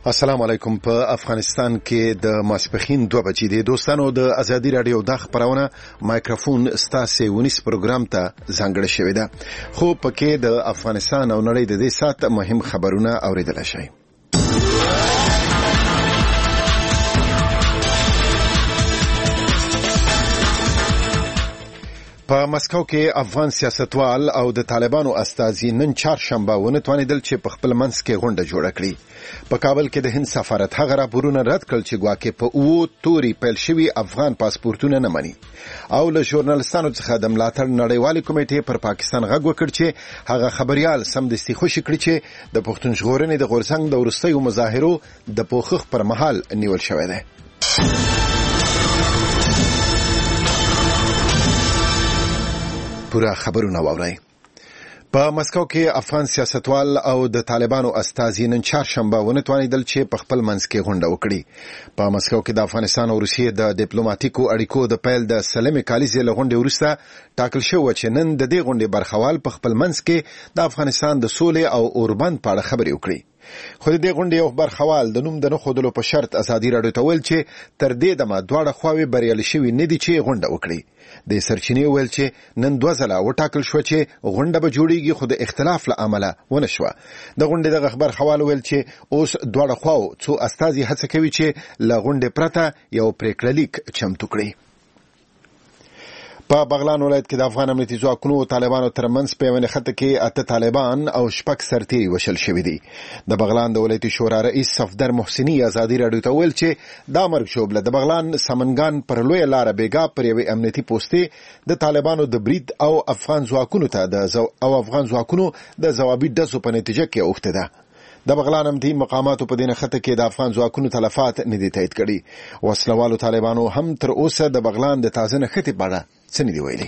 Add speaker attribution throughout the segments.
Speaker 1: السلام علیکم. په افغانستان کې د ماسپخین 2 بجې د دوستانو د ازادي رادیو د خبرونه مایکروفون ستاسو ونیس پروګرام ته ځانګړی شوی دی، خو پکې د افغانستان او نړۍ د دې سات مهم خبرونه اوریدل شي. په مسکو کې افغان سیاستوال او د طالبانو استازي نن چهارشنبه ونه توانیدل چې په خپل منځ کې غونډه جوړه کړي. په کابل کې د هند سفارت هغه راپورونه رد کړل چې ګواکې په اوو توري پیل شوي افغان پاسپورتونه نه مني، او له ژورنالستانو څخه د ملاتړ نړیوالې کمیټې پر پاکستان غږ وکړ چې هغه خبريال سمدستي خوشي کړي چې د پښتون ژغورنې د غورځنګ د وروستیو مظاهرو د پوښښ پر مهال نیول شوی دی. پورا خبرونه واورئ. په مسکو کې افغان سیاستوال او د طالبانو استازي نن چهارشنبه ونه توانیدل چې په خپل منځ کې غونډه وکړي. په مسکو کې د افغانستان او روسیې د ډیپلوماټیکو اړیکو د پیل د سلمې کالیزې له غونډې وروسته ټاکل شوی چې نن د دې غونډې برخوال په خپل منځ کې د افغانستان د سولې او اوربند په اړه خبرې وکړي. خو د دې غونډې یو برخوال د نوم د نه ښودلو په شرط ازادي راډیو ته ویل چې تر دې دمه دواړه خواوې بریالي شوي نه دي چې غونډه وکړي. د سرچینې ویل چې نن 2 ځله وټاکل شو چې غونډه به جوړیږي، خو د اختلاف له امله ونه شوه. د غونډې د خبر حواله ویل چې اوس دواړه خواو څو استازي هڅه کوي چې له غونډې پرته یو پریکړه لیک چمتو کړي. په بغلان ولایت کې د افغان امنیتي ځواکونو او طالبانو ترمنځ په یوه نښته کې 8 طالبان او 6 سرتیري وشل شوي دي. د بغلان د ولایتي شورا رئیس صفدر محسني ازادي راډیو ته ویل چې دا مرګ شوبله د بغلان سمنګان پر لویه لاره بیګا پر یوې امنیتي پوستې د طالبانو د برید او افغان ځواکونو د ځوابي ډزو په نتیجه کې اوښته ده. د بغلان امنیتي مقاماتو په دې نښته کې د افغان ځواکونو تلفات نه دي تایید کړي. وسلوالو طالبانو هم تر اوسه د بغلان د تازه نښتې په اړه څه نه دي ویلي.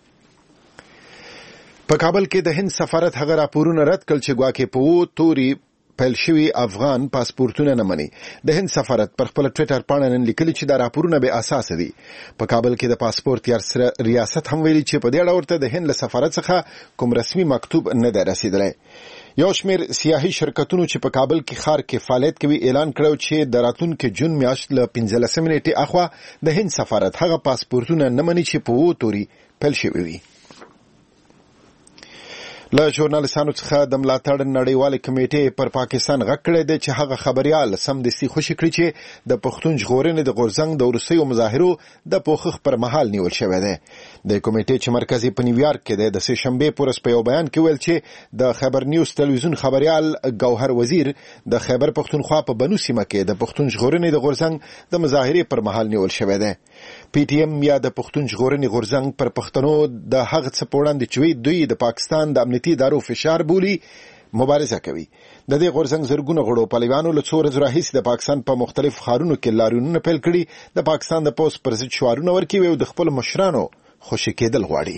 Speaker 1: په کابل کې د هند سفارت هغه راپورونه رد کړل چې ګواکې په اوو توري پیل شوي افغان پاسپورتونه نه مني. د هند سفارت پر خپل ټویټر باندې نن لیکلي چې دا راپورونه به اساس دي. په کابل کې د پاسپورت ریاست هم ویلي چې په دې اړه ورته د هند له سفارت څخه کوم رسمي مکتوب نه دی رسیدلی. یو شمېر سیاحي شرکتونو چې په کابل کې ښار کې فعالیت کوي اعلان کړو چې د راتلونکي جون میاشت له 15 نیټې اخوا د هند سفارت هغه پاسپورتونه نه مني چې په اوو توري پیل شوي وي. له ژورنالستانو څخه د ملاتړ نړیوالې کمیټې پر پاکستان غږ کړی دی چې هغه خبريال سمدستي خوشي کړي چې د پښتون ژغورنې د غورځنګ د وروستیو مظاهرو د پوښښ پر مهال نیول شوی دی. د کمیټې چې مرکز په نیویارک کې دی د سه شنبه پورس په یو بیان کې ویل چې د خبر نیوز تلویزیون خبريال گوهر وزیر د خیبر پښتونخوا په بنو سیمه کې د پښتون ژغورنې د غورځنګ د مظاهرې پر مهال نیول شوی دی. پی ټی ایم یا د پښتون ژغورنې غورځنګ پر پښتنو د هغه څه په وړاندې چې دوی د پاکستان د امنیتي ادارو فشار بولی مبارزه کوي. د دې غورځنګ زرګونه غړو پهلوانو له څو ورځې راهیسې د پاکستان په مختلف ښارونو کې لاریونونه پیل کړي، د پاکستان د پوس پر ضد شعارونه ورکوي او د خپل مشرانو خوشي کېدل غواړي.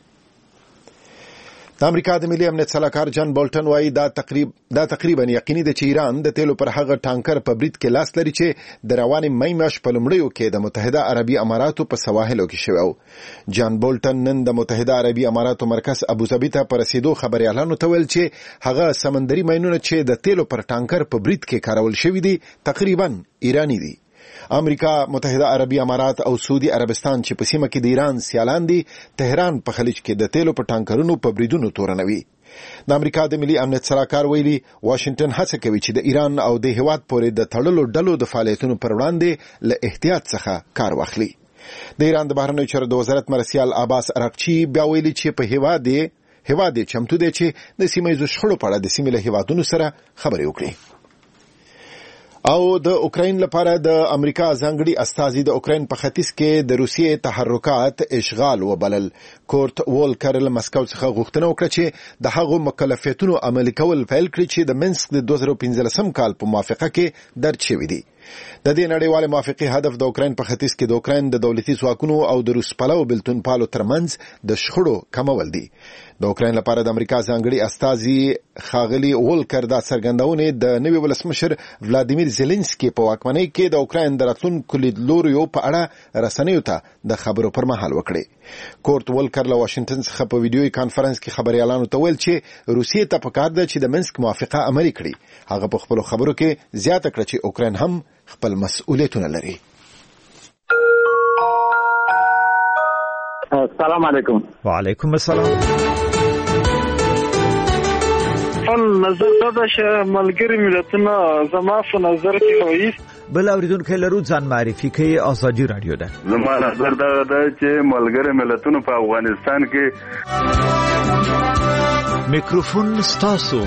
Speaker 1: د امریکا د ملي امنیت سلاکار جان بولټن وايي دا تقریبا یقیني ده چې ایران د تیلو پر هغه ټانکر په برید کې لاس لري چې د روانې مې میاشت په لومړیو کې د متحده عربي اماراتو په سواحلو کې شوی. جان بولټن نن د متحده عربي اماراتو مرکز ابوظبي ته پر رسیدو خبريالانو ته ویل چې هغه سمندري ماینونه چې د تیلو پر ټانکر په برید کې کارول شوی دي تقریبا ایرانی دي. امریکا، متحده عربي امارات او سعودي عربستان چې په سیمه کې د ایران سیالان دي، تهران په خلیج کې د تیلو په ټانکرونو په بریدونو تورنوي. د امریکا د ملي امنیت سلاکار ویلي واشنگټن هڅه کوي چې د ایران او د هیواد پورې د تړلو ډلو د فعالیتونو پر وړاندې له احتیاط څخه کار واخلي. د ایران د بهرنیو چارو د وزارت مرسیال عباس عراقچی بیا ویلي چې په هیواد چمتو دی چې د سیمه ییزو شخړو په اړه د سیمې له هیوادونو سره خبرې وکړي. او د اوکراین لپاره د امریکا ځانګړي استازي د اوکراین په ختیځ کې د روسیې تحرکات اشغال وبلل. کورت وولکر له مسکو څخه غوښتنه وکړه چې د هغو مکلفیتونو عملي کول پیل کړي چې د منسک د 2015 کال په موافقه کې درج شوي دي. د دې نړیوالې موافقې هدف د اوکراین په ختیځ کې د اوکراین د دولتي ځواکونو او د روس پلو بلتون پالو ترمنځ د شخړو کمول دي. د اوکراین لپاره د امریکا ځانګړي استازي خاغلی وولکر دا څرګندونه د نوي ولسمشر ولادیمیر زيلنسکي په واکمنۍ کې د اوکراین د راتلونکو لیدلوریو په اړه رسنیو ته د خبرو پر مهال وکړي. کورت وولکر والکر له واشنگټن څخه په ویډیوي کانفرنس کې خبريالانو ته ویل چې روسیې ته پکار ده چې د منسک موافقه عملي کړي. هغه په خپل خبرو کې زیاته کړه چې اوکراین هم خپل مسؤلیتونه لري.
Speaker 2: السلام علیکم.
Speaker 3: وعلیکم السلام.
Speaker 4: نظر دا چې ملګری ملتونه زما په نظر کې وایي
Speaker 3: بل اوریدونکو لرو ځان معرفي کوي. آزادي رادیو ده.
Speaker 5: زما نظر دا چې ملګری ملتونه په افغانستان کې
Speaker 3: میکروفون ستاسو.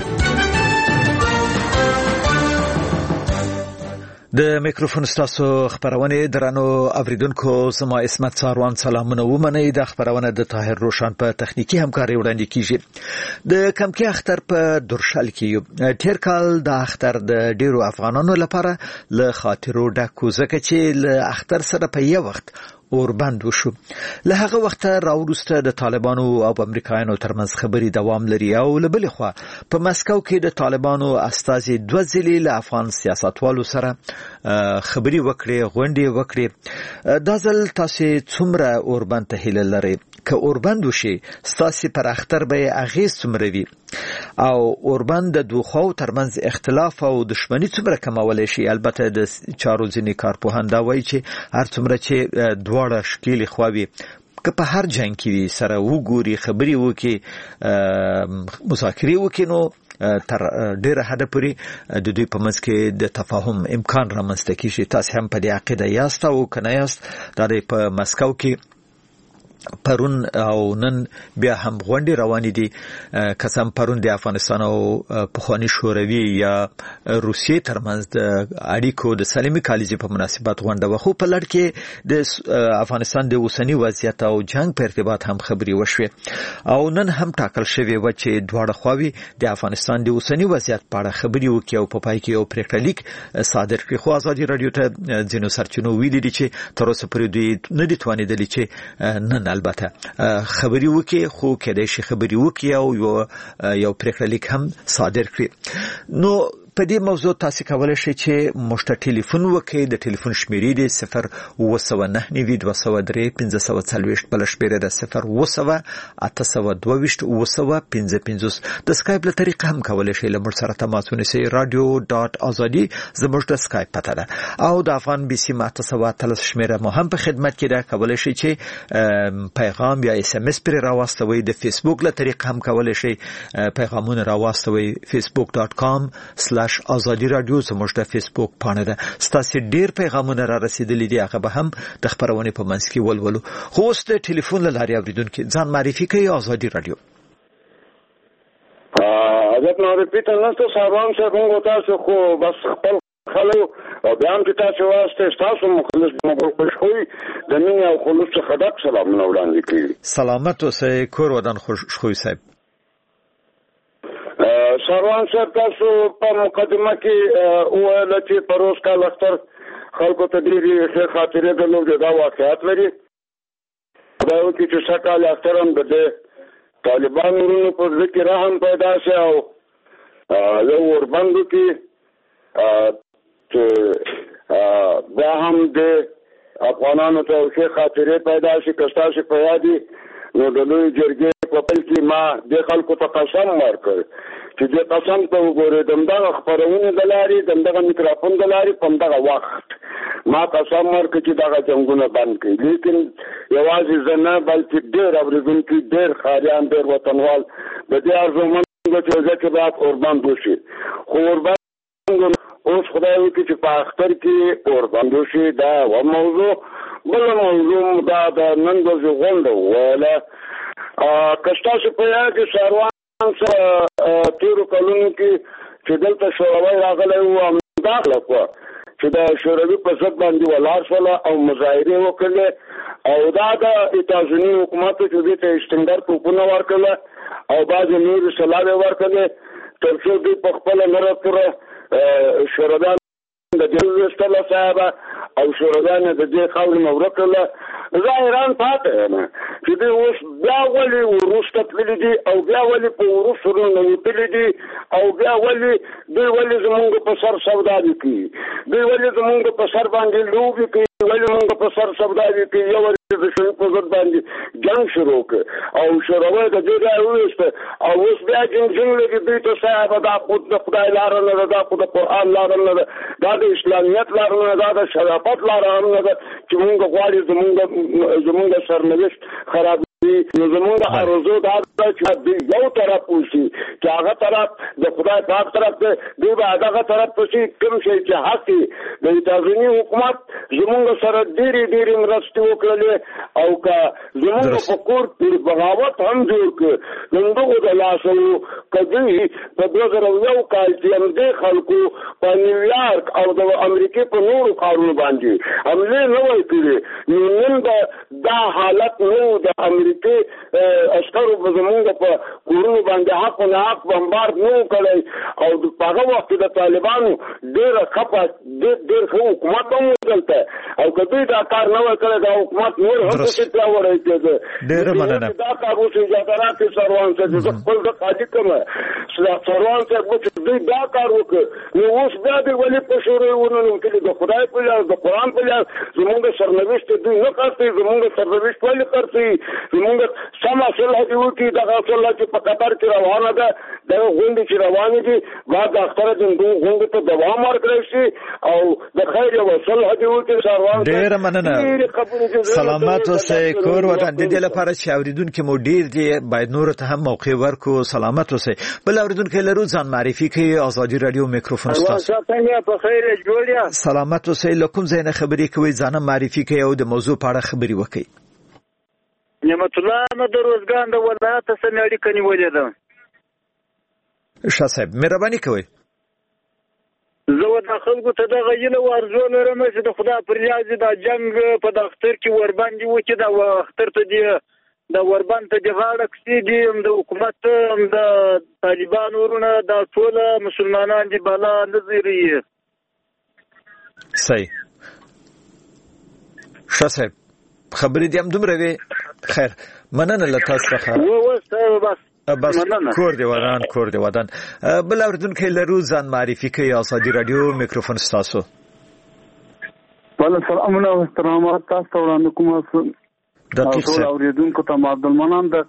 Speaker 3: د میکروفون ستاسو خبرونه درنو اوریدونکو زما اسمت ساروان سلامونه ومنئ. د خبرونه د طاهر روشن په تخنیکی همکاري وړاندې کیږي. د کمکی اختر په درشل کې تیر کال د اختر د ډیرو افغانانو لپاره له خاطرو ډکو ځکه چې له اختر سره په یو وخت اوربند وشو. له هغه وخت راوروسته د طالبانو او امریکایانو ترمنځ خبري دوام لري او له بل خوا په مسکو کې د طالبانو استازي دوه ځلې له افغان سیاستوالو سره خبري وکړي غونډې وکړي. دا ځل تاسو څومره اوربند ته هیله لرئ؟ که اوربند وشي ستاسو پر اختر به اغیز څومره وي او اوربند د دوه خو ترمنځ اختلاف او دښمنی څومره کمولای شي؟ البته د چارو ځینی کارپوهان دا وایي چې هر څومره چې دواړه شکیل خواوي که په هر جنگ کې سره وګوري خبري وکي مذاکره وکي نو تر ډیره حد پورې د دوی په منځ کې د تفاهم امکان رامنځته کیږي. تاسو هم په دې عقیده یاست او کنه یاست؟ دا په مسکو کې پرون او نن بیا هم غونډې روانې دي. قسم پرون د افغانستان او پخوانی شوروي یا روسیې ترمنځ د اړیکو د سلیمي کالیزې په مناسبت غونډه وخو په لړ کې د افغانستان د اوسنی وضعیت او جنگ په ارتباط هم خبري وشوه او نن هم ټاکل شوی و چې دواړه خواوي د افغانستان د اوسنی وضعیت په اړه خبري وکړي او په پای کې یو پریکړه لیک صادر کړي. خو آزادي رادیو ته ځینو سرچینو ویلي دي چې تر اوسه پورې دوی نه دي توانیدلی چې نن البته خبري وکي خو کله شي خبري وکي او یو پریکړه لیک هم صادر کړي. نو په دې موضوع تاسو کولای شئ چې مشته ټلیفون وکړئ. د ټلیفون شمیرې دی 029923540 بل شمیره ده 089228555. د سکایپ له طریقې هم کولای شئ له موږ سره تماس ونیسئ. radio.azadi زموږ د سکایپ پته ده او د افغان بي سي 913 شمیره مو هم په خدمت کې ده. کولای شئ چې پیغام یا اس ام اس پر راوستوي. د فیسبوک له طریقې هم کولای شئ پیغامونه راوستوي. facebook.com/azadi radio زموږ د فیسبوک پاڼه ده. ستاسو ډیر پیغامونه را رسیدلي دي هغه به هم د خبرونه په منځ کې ولولو. خو اوس د ټلیفون له لارې اوریدونکو ځان معرفي کوي. آزادي رادیو.
Speaker 2: حضرت معرفي ته نه ساروان صاحب موږ تاسو خو بس خپل خلو او بیا هم تاسو واسطه تاسو مخلص خوشحالي د مين او خلوص خدای سلامونه وړاندې کړي.
Speaker 3: سلامت اوسئ کور ودان خوشخوي صاحب.
Speaker 2: ساروان صاحب تاسو په مقدمه کې وویل چې پروس کال اختر خلکو ته ډېرې ښې خاطرې درلودې. دا واقعیت لري. دا یو چې سکال اختر هم د طالبان ورونو په ځل کې رحم پیدا شي او یو وربندو کې چې بیا هم د افغانانو ته ښې خاطرې پیدا شي. که ستاسو په یادي نو د لوی جرګې په پیل کې ما د خلکو ته قسم ورکړ چې د قسم ته وګورئ دغه خبرونه د لارې دغه میکروفون د لارې په دغه وخت ما قسم ورکړ چې دغه جنگونه بند کړي. لیکن یوازې زه نه بلکې ډېر اوریدونکي ډېر خاریان ډېر وطنوال د دې ارزومند چې باید اوربند وشي. خو اوربند اوس خدای وکړي چې په اختر کې اوربند وشي. دا یوه موضوع. بل موضوع دا د نن ورځې غونډه وویله. که ستاسو په یاد کې ساروان سره تېرو کلونو کې چې دلته شوروي راغلی و همداخله کړه چې د شوروي په ضد باندې ولاړ شوله او مظاهرې وکړلې او دا د اتحادیې حکومت چې دې ته استنګار توپونه ورکړل او بعضې نورې سلاوې ورکړلې تر څو دوی په خپله نره پوره شورویان د دې ویستله صاحب او شورویان د دې خاورې نه ورکړله. زه حیران پاتې یم چې دوی اوس بیا ولې وروسته تللي دي او بیا ولې په وروسته ننوتلي دي او بیا ولې دوی ولې زمونږ په سر سوداګري کوي. دوی ولې زمونږ په سر باندې لوبې کوي. ولې موږ په سر سبداري کې یو د شوی په ضد باندې جنگ شروع کړ او شروع د دې راوېست او اوس بیا جنگ لګي دوی ته صاحب دا خود د خدای لار نه دا خود د قران لار نه دا د اسلامیت لار نه دا د شرافت لار نه چې موږ غواړو زموږ سرنوشت خراب زموږ ارزو دا چې یو طرف وشي چې هغه طرف د خدای پاک طرف ته دی به هغه طرف ته شي کوم شي چې حق د تازنی حکومت زموږ سره ډېری مرستې وکړلې او که زموږ په کور بغاوت هم جوړ کړ نو دغه د لاسو کدی په 2001 کال کې هم د خلکو په نیویارک او د امریکا په نورو ښارونو باندې حمله نه وای کړې نن دا حالت نو د امریکا عسکرو په زمونږ په کورونو باندې حق نه حق بمبارد نه کړی او په هغه وخت د طالبانو ډېر خپه ډېر حکومت هم ودلته او کله دا کار نه وکړي دا حکومت نور هم څه پیاوړی کېده
Speaker 3: ډېر مننه
Speaker 2: دا کار اوسې اجازه راکړي سروان څه د خپل د قاضي کومه سروان څه دوی دا کار وکړي نو اوس بیا د ولې په شوري ونونو کې د خدای په لاس د قران په لاس زموږ سرنوشت دوی نه کوي زموږ سرنوشت ولې کوي زموږ سم اصله دی وکي دا اصله چې په قطر کې روانه ده د غونډې چې روانه دي بعد اختر د غونډې ته دوام ورکړي شي او د خیر او صلح دی وکي سروان
Speaker 3: ډېر مننه سلامات اوسئ کور وطن د دې لپاره چې اوریدونکو مو ډېر دي باید نور ته هم موقع ورکو سلامات اوسئ بل اوریدونکو لرو ځان معرفي کوي ازادي رادیو میکروفون ستاسو
Speaker 4: څنګه په خیر جوړیا
Speaker 3: سلامات اوسئ لکم زینه خبري کوي ځان معرفي کوي او د موضوع په اړه خبري وکړي
Speaker 4: نعمت الله نه د روزګان د ولایت سره اړیکه نیولې ده
Speaker 3: شاه صاحب مهرباني کوئ
Speaker 4: زه د خلکو ته دغه یله ورزو لرم چې د خدای پر یاد د جنگ په دفتر کې ورباندې وکړي دا اختر ته دی د ورباند ته دی غاړه کسي دي د حکومت د طالبانو ورونه د ټول مسلمانان دی بالا نظری
Speaker 3: صحیح شاه صاحب خبرې دې هم دومره وي خیر مننه له تاسو څخه بس کور دی ودان بل اوریدونکو لرو ځان معرفي کوي ازادي رادیو میکروفون ستاسو
Speaker 6: بل سلام او احترامات تاسو وړاندې کوم
Speaker 3: دقیق
Speaker 6: څه اوریدونکو ته عبدالمنان د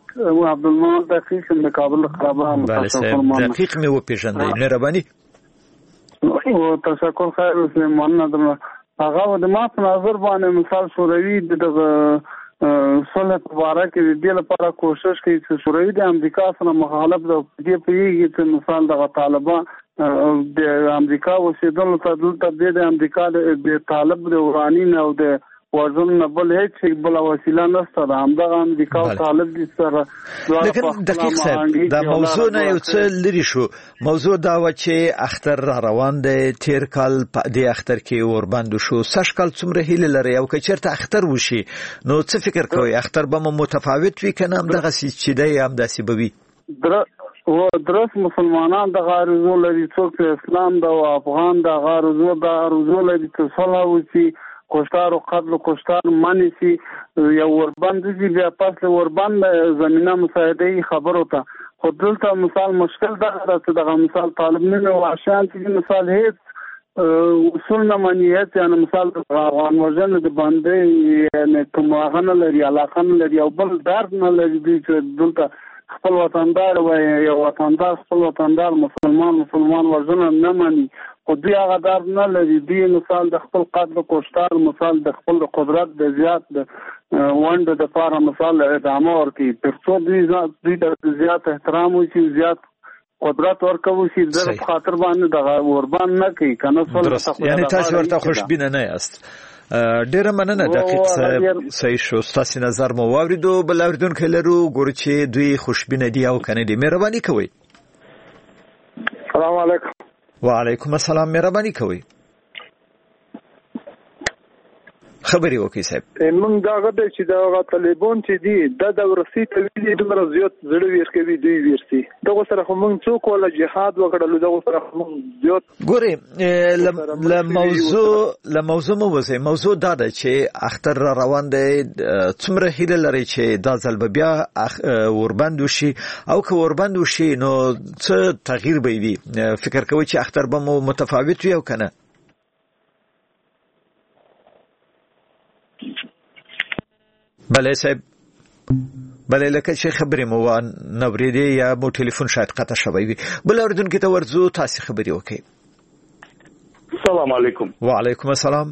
Speaker 6: کابل خرابان
Speaker 3: دقیق مې وپېژندې مهرباني
Speaker 6: او تشکر خیر اوسه مننه هغه د ما په نظر باندې مثال شوروي د صلح مبارک د دې لپاره کوشش کوي چې شوروي د امریکا سره مخالف د دې پیږي چې مثال د طالبان د امریکا اوسېدل ته د امریکا د طالب د ورانی نه او د وزن نه بل هیڅ بل وسیله نشته د همدغه امریکا او طالب دي سره
Speaker 3: لیکن دقیق صاحب دا موضوع نه یو څه لري شو موضوع دا و چې اختر روان دی تیر کال په دې اختر کې ورباندې شو سږ کال څومره هیله لري او که چیرته اختر وشي نو څه فکر کوي اختر به متفاوت وي کنه هم دغه چې دی هم داسې به وي
Speaker 6: درس مسلمانان د غارزو لري څوک اسلام د افغان د غارزو لري چې صلح وشي کوشتار او قتل کوشتار مانی سي یو وربند دي بیا پاس له وربند زمينه مساعده خبرو ته خودلته مثال مشکل ده چې دغه مثال طالب نه او عشان چې مثال هیڅ اصول نه مانیت یعنی مثال افغان وژن د باندې یعنی کوم غنه لري علاقه نه لري او بل درد نه لري چې دلته خپل وطندار وای یو وطندار خپل وطندار مسلمان وژن نه مانی خو دوی هغه درد نه لري دوی مثال د خپل قدر کوشتار مثال د خپل قدرت د زیات د وند د لپاره مثال ادامه ورکړي ترڅو دوی د زیات احترام او زیات قدرت ورکوي چې د خاطر باندې د وربان نه کوي کنه
Speaker 3: یعنی تاسو ورته خوشبینه نه یاست ډیره مننه دقیق صحیح شو تاسو نظر مو واوریدو بل اوریدونکو لرو ګور چې دوی خوشبینه دي او کنه دي مهرباني کوئ
Speaker 2: السلام علیکم
Speaker 3: وعلیکم السلام مهرباني کوئ خبري وکي صاحب
Speaker 7: موږ دا غته چې دا طالبان چې دي د ورسي تولیدي د مرزيات زړه ورکوي دوی ورسي دغه سره موږ څوک ولا جهاد وکړل دغه سره موږ زیات
Speaker 3: ګوري له موضوع مو وځي موضوع دا ده چې اختر روان دی څومره هیله لري چې دا ځل بیا وربند وشي او که وربند وشي نو څه تغییر به وي فکر کوي چې اختر به مو متفاوت وي او کنه بله صاحب بله لکه چې خبرې مو نوریدې یا مو ټلیفون شاید قطع شوی وي بل اوریدونکو ته ورځو تاسو خبرې وکړئ.
Speaker 8: السلام علیکم.
Speaker 3: وعلیکم السلام.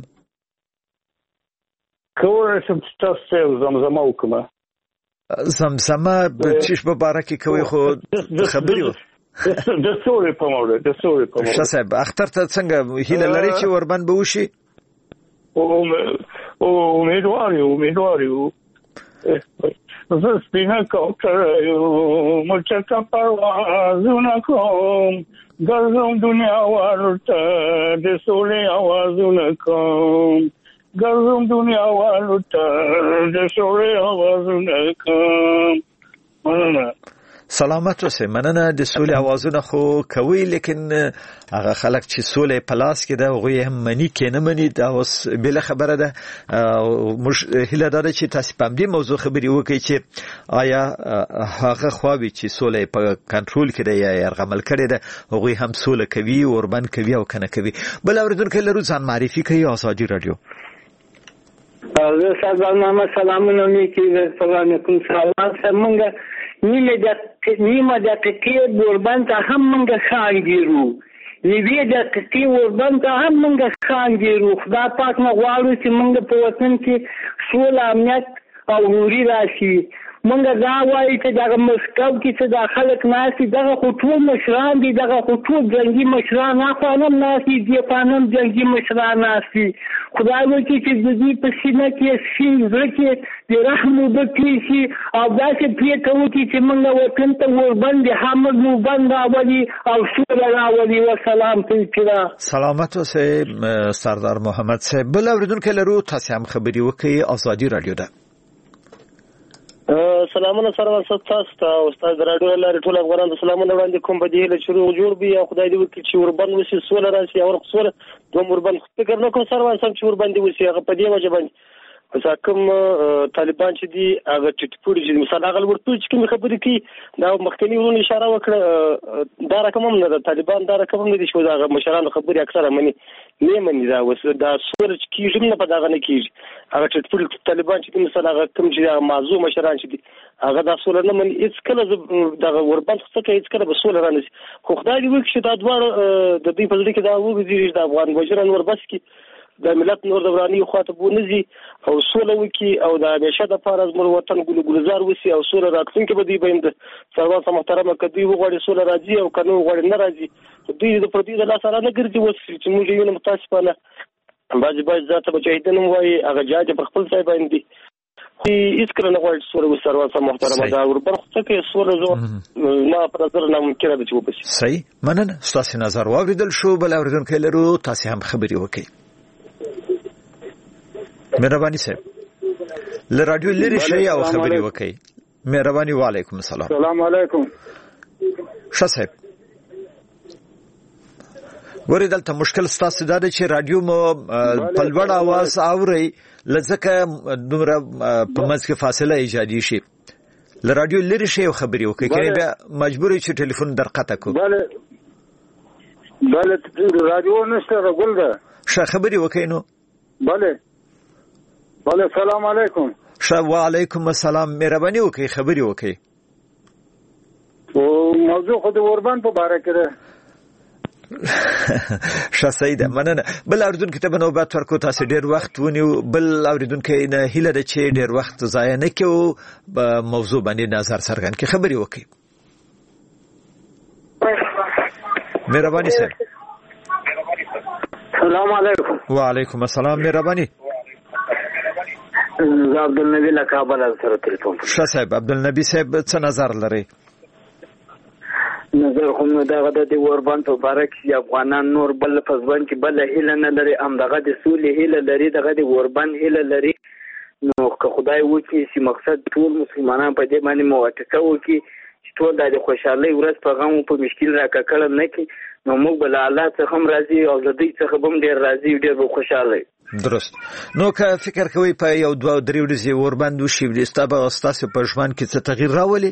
Speaker 8: کوم څه تاسو زمزمه وکړه؟
Speaker 3: زمزمه چیش په باره کې کوي خو خبرې و
Speaker 8: د سوري په موضوع
Speaker 3: ښه صاحب اختر ته څنګه هیله لري چې وربند به وشي؟
Speaker 8: امیدوار یو زه سپینه کوتره یو مچکه پروازونه کوم ګرځم دنیا ورته د سولې اوازونه کوم ګرځم دنیا ورته د سولې اوازونه کوم. مننه.
Speaker 3: سلامت اوسئ. مننه. د سولې اوازونه خو کوي لیکن هغه خلک چې سولې په لاس کې ده هغوی هم مني کې نه مني دا اوس بله خبره ده. موږ هیله داره چې تاسو په همدې موضوع خبرې وکړئ چې آیا هغه خواوې چې سولې په کنټرول کې ده یا یرغمل کړې ده هغوی هم سوله کوي وربند کوي او کنه کوي. بل اوریدونکی لرو ځان معرفي کوي. آزادي رادیو.
Speaker 9: زه سردار محمد سلامونه میکي سلام علیکم. سلام څنګه نیمه دقیقې وربند ته هم موږ خانګیرو نیمه دقیقې وربند ته هم موږ خانګیرو. خدای پاک نه غواړو چې موږ په وطن کې سوله امنیت او نوري راشي. موږ دا وایي چې دغه مسکو کې چې دا خلک ناسي دغه خو ټول مشران دي دغه خو ټول جنګي مشران افغانم ناسي دي افغانم جنګي مشران ناسي. خدای وکړي چې د دې په سینه کې شي زړه کې د رحم وبکړي شي او داسې پرېکړه وکړي چې موږ وطن ته وربند حمد موبند راولي او سوله راولي. وسلام تلکرا.
Speaker 3: سلامت اوسئ سردار محمد صاحب. بل اوریدونکی لرو تاسو هم خبرې وکړئ. آزادي رادیو ده.
Speaker 10: سلامونه سره تاسو ته استاد رادیو لري ټول افغانان سلامونه وړاندې کوم په دې له شروع جوړ بي او خدای دې وکړي چې وربند وشي سوله راشي او سوله دوم وربند فکر نه کوم سره سم چې وربند وشي هغه په دې وجه باندې کوم طالبان چې دي هغه ټټپوري چې مثلا هغه ورته چې کوم خبرې کوي دا مخکنی ورونه اشاره وکړه دا رقم هم نه طالبان دا رقم هم نه دي شو دا مشران خبرې اکثره مني نه مني دا وس دا سوره چې کیږي نه په داغه نه کیږي هغه ټټپوري طالبان چې مثلا هغه کوم چې موضوع مشران چې دي هغه دا سوله نه مني هیڅ کله دا وربند څه کوي هیڅ کله به سوله رانه خو خدای دې وکړي دا دوه د دې په ځل کې دا وګوري د افغان وجران وربس کې د ملت نور دوراني خواته بونځي او سوله وکي او د همیشه د فارز مر وطن ګلزار وسی او سوله راکسین کې به دی بیند سرواسه محترمه کدی وغوړي سوله راځي او کنه وغوړي نه راځي دوی د پردي د لاس سره نه ګرځي وسی چې موږ یې نه متاسفانه باج ذاته مجاهدین وایي هغه جاج پر خپل ځای باندې هیڅ کله نه غواړي سوله سرواسه محترمه دا وربر خو څه سوله زو ما پر نظر نه ممکنه ده چې وبشي.
Speaker 3: صحیح. مننه. تاسو نظر واوریدل شو. بل اوریدونکو لرو تاسو هم خبرې وکړئ. مهرباني صاحب له رادیو لري شي او خبرې وکړئ. مهرباني. وعلیکم السلام.
Speaker 6: السلام علیکم.
Speaker 3: ښه صاحب ګورې دلته مشکل ستاسو دا دی چې رادیو مو په لوړ اواز اورئ لځکه دومره په منځ کې فاصله ایجادي شي. له رادیو لري شي او خبرې وکړئ کنه بیا مجبور یې چې ټلیفون در قطع کو.
Speaker 6: بله رادیو نشته راګل ده.
Speaker 3: ښه خبرې وکړئ نو.
Speaker 6: بله سلام علیکم.
Speaker 3: وعلیکم السلام. مهرباني وکړئ خبرې وکړئ.
Speaker 6: او موضوع خو د وربند په اړه کې ده.
Speaker 3: ښه صحیح ده. مننه. بل اوریدونکو ته به نوبت ورکو. تاسو ډېر وخت ونیو. بل اوریدونکو نه هیله ده چې ډېر وخت ضایع نه کړو په موضوع باندې نظر څرګند کړي خبرې وکړئ. مهرباني صاحب.
Speaker 9: سلام علیکم.
Speaker 3: وعلیکم السلام. مهرباني.
Speaker 9: زه عبدالنبی له کابل سره تلیفون.
Speaker 3: ښه صاحب عبدالنبی صاحب څه نظر لري؟
Speaker 9: نظر خو نو دغه د وربند په اړه کې افغانان نور بل په ځوان کې بل هیله نه لري هم دغه د سولې هیله لري دغه د وربند هیله لري. نو که خدای وکړي چې مقصد ټول مسلمانان په دې باندې موافقه وکړي چې ټول د خوشحالۍ ورځ په غم او په مشکل راکړل نه کی نو موږ بل الله څخه هم راضي او د دې څخه هم ډیر راضي ډیر خوشاله.
Speaker 3: درست. نو که فکر کوي په یو دوه درې ورځې وربند وشي د ستاسو په ژوند کې څه تغییر راولي؟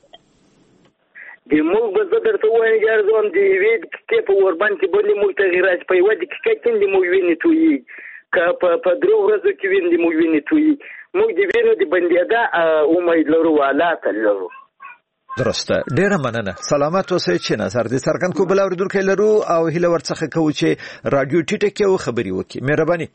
Speaker 9: د موږ به زه درته وایم ګرځوم د یوې دقیقې په وربند کې باندې موږ تغیرات په یوه دقیقه کې د موږ وینې تویي که په درو ورځو کې وینې موږ وینې تویي
Speaker 2: موږ د وینو د بندېدا امید لرو والله لرو.
Speaker 3: درسته، ډیره مننه. سلامت اوسئ. چې نظر دې څرګند کو بل اوریدونکو لرو او هیله ورڅخه کوو چې رادیو ټیټه کې او خبري وکړي. مهرباني.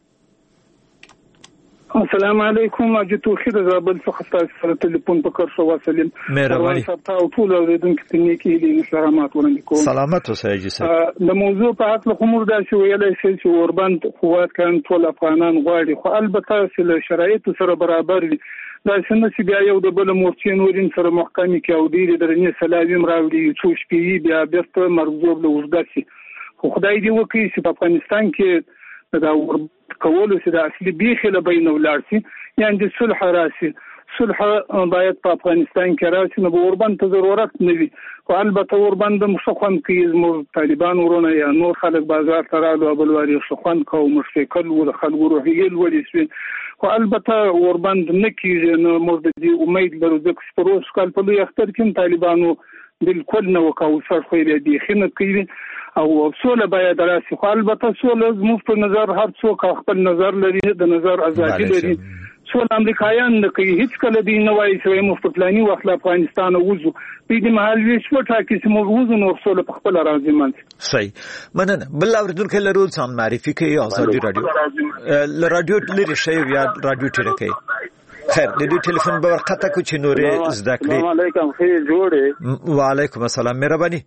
Speaker 6: السلام علیکم. اجي توخید زابل څخه تاسو سره ټلیفون په کار شو واسلم.
Speaker 3: مهرباني.
Speaker 6: تاسو ټول اوریدونکو ته نیکی دي سلامات وړاندې کوم.
Speaker 3: سلامت اوسئ جی صاحب.
Speaker 6: د موضوع په اړه کومور دا شو ویلای شي چې اوربند قوت کان ټول افغانان غواړي، خو البته چې له شرایطو سره برابر دي. دا څنګه چې بیا یو د بل مورچې نورین سره محکمې کې او ډیره درنې سلاویم راوړي څو شپې بیا بیرته مرغوب له وژداسي. خو خدای دې وکړي چې په افغانستان کې دا کولو چې د اصلي بیخي له بین ولار سي، یعنی د صلح راسي. صلح باید په افغانستان کې راسي، نو اوربند ته ضرورت نه وي. خو البته اوربند مشخوان کې زموږ طالبان ورونه یا نور خلک بازار ته رالو بلواري شخوان کو مشکل ور خلک روحي ولې سوي. خو البته اوربند نه کیږي، نو موږ د امید لرو چې پروس کال په لوی اختر کې طالبانو بالکل نو وکاو سر خو یې دی خنه کوي او سوله باید راسي. خو البته سوله زموږ په نظر هر څوک خپل نظر لري، د نظر ازادي لري. سوله امریکایان نه کوي، هیڅ کله دی نه وایي چې موږ په پلاني وخت له افغانستان وځو. په دې محل ویش وټا کې چې موږ وځو نو سوله په خپل راځي مانځي.
Speaker 3: صحیح. مننه. بل اوریدونکو لرو ځان معرفي کوي ازادي رادیو. رادیو لري شی یا رادیو ټیټه کوي. خیر د دې ټلیفون به ورقته کو چې نورې زده کړې.
Speaker 6: السلام علیکم. خیر جوړې.
Speaker 3: وعلیکم السلام. مهرباني.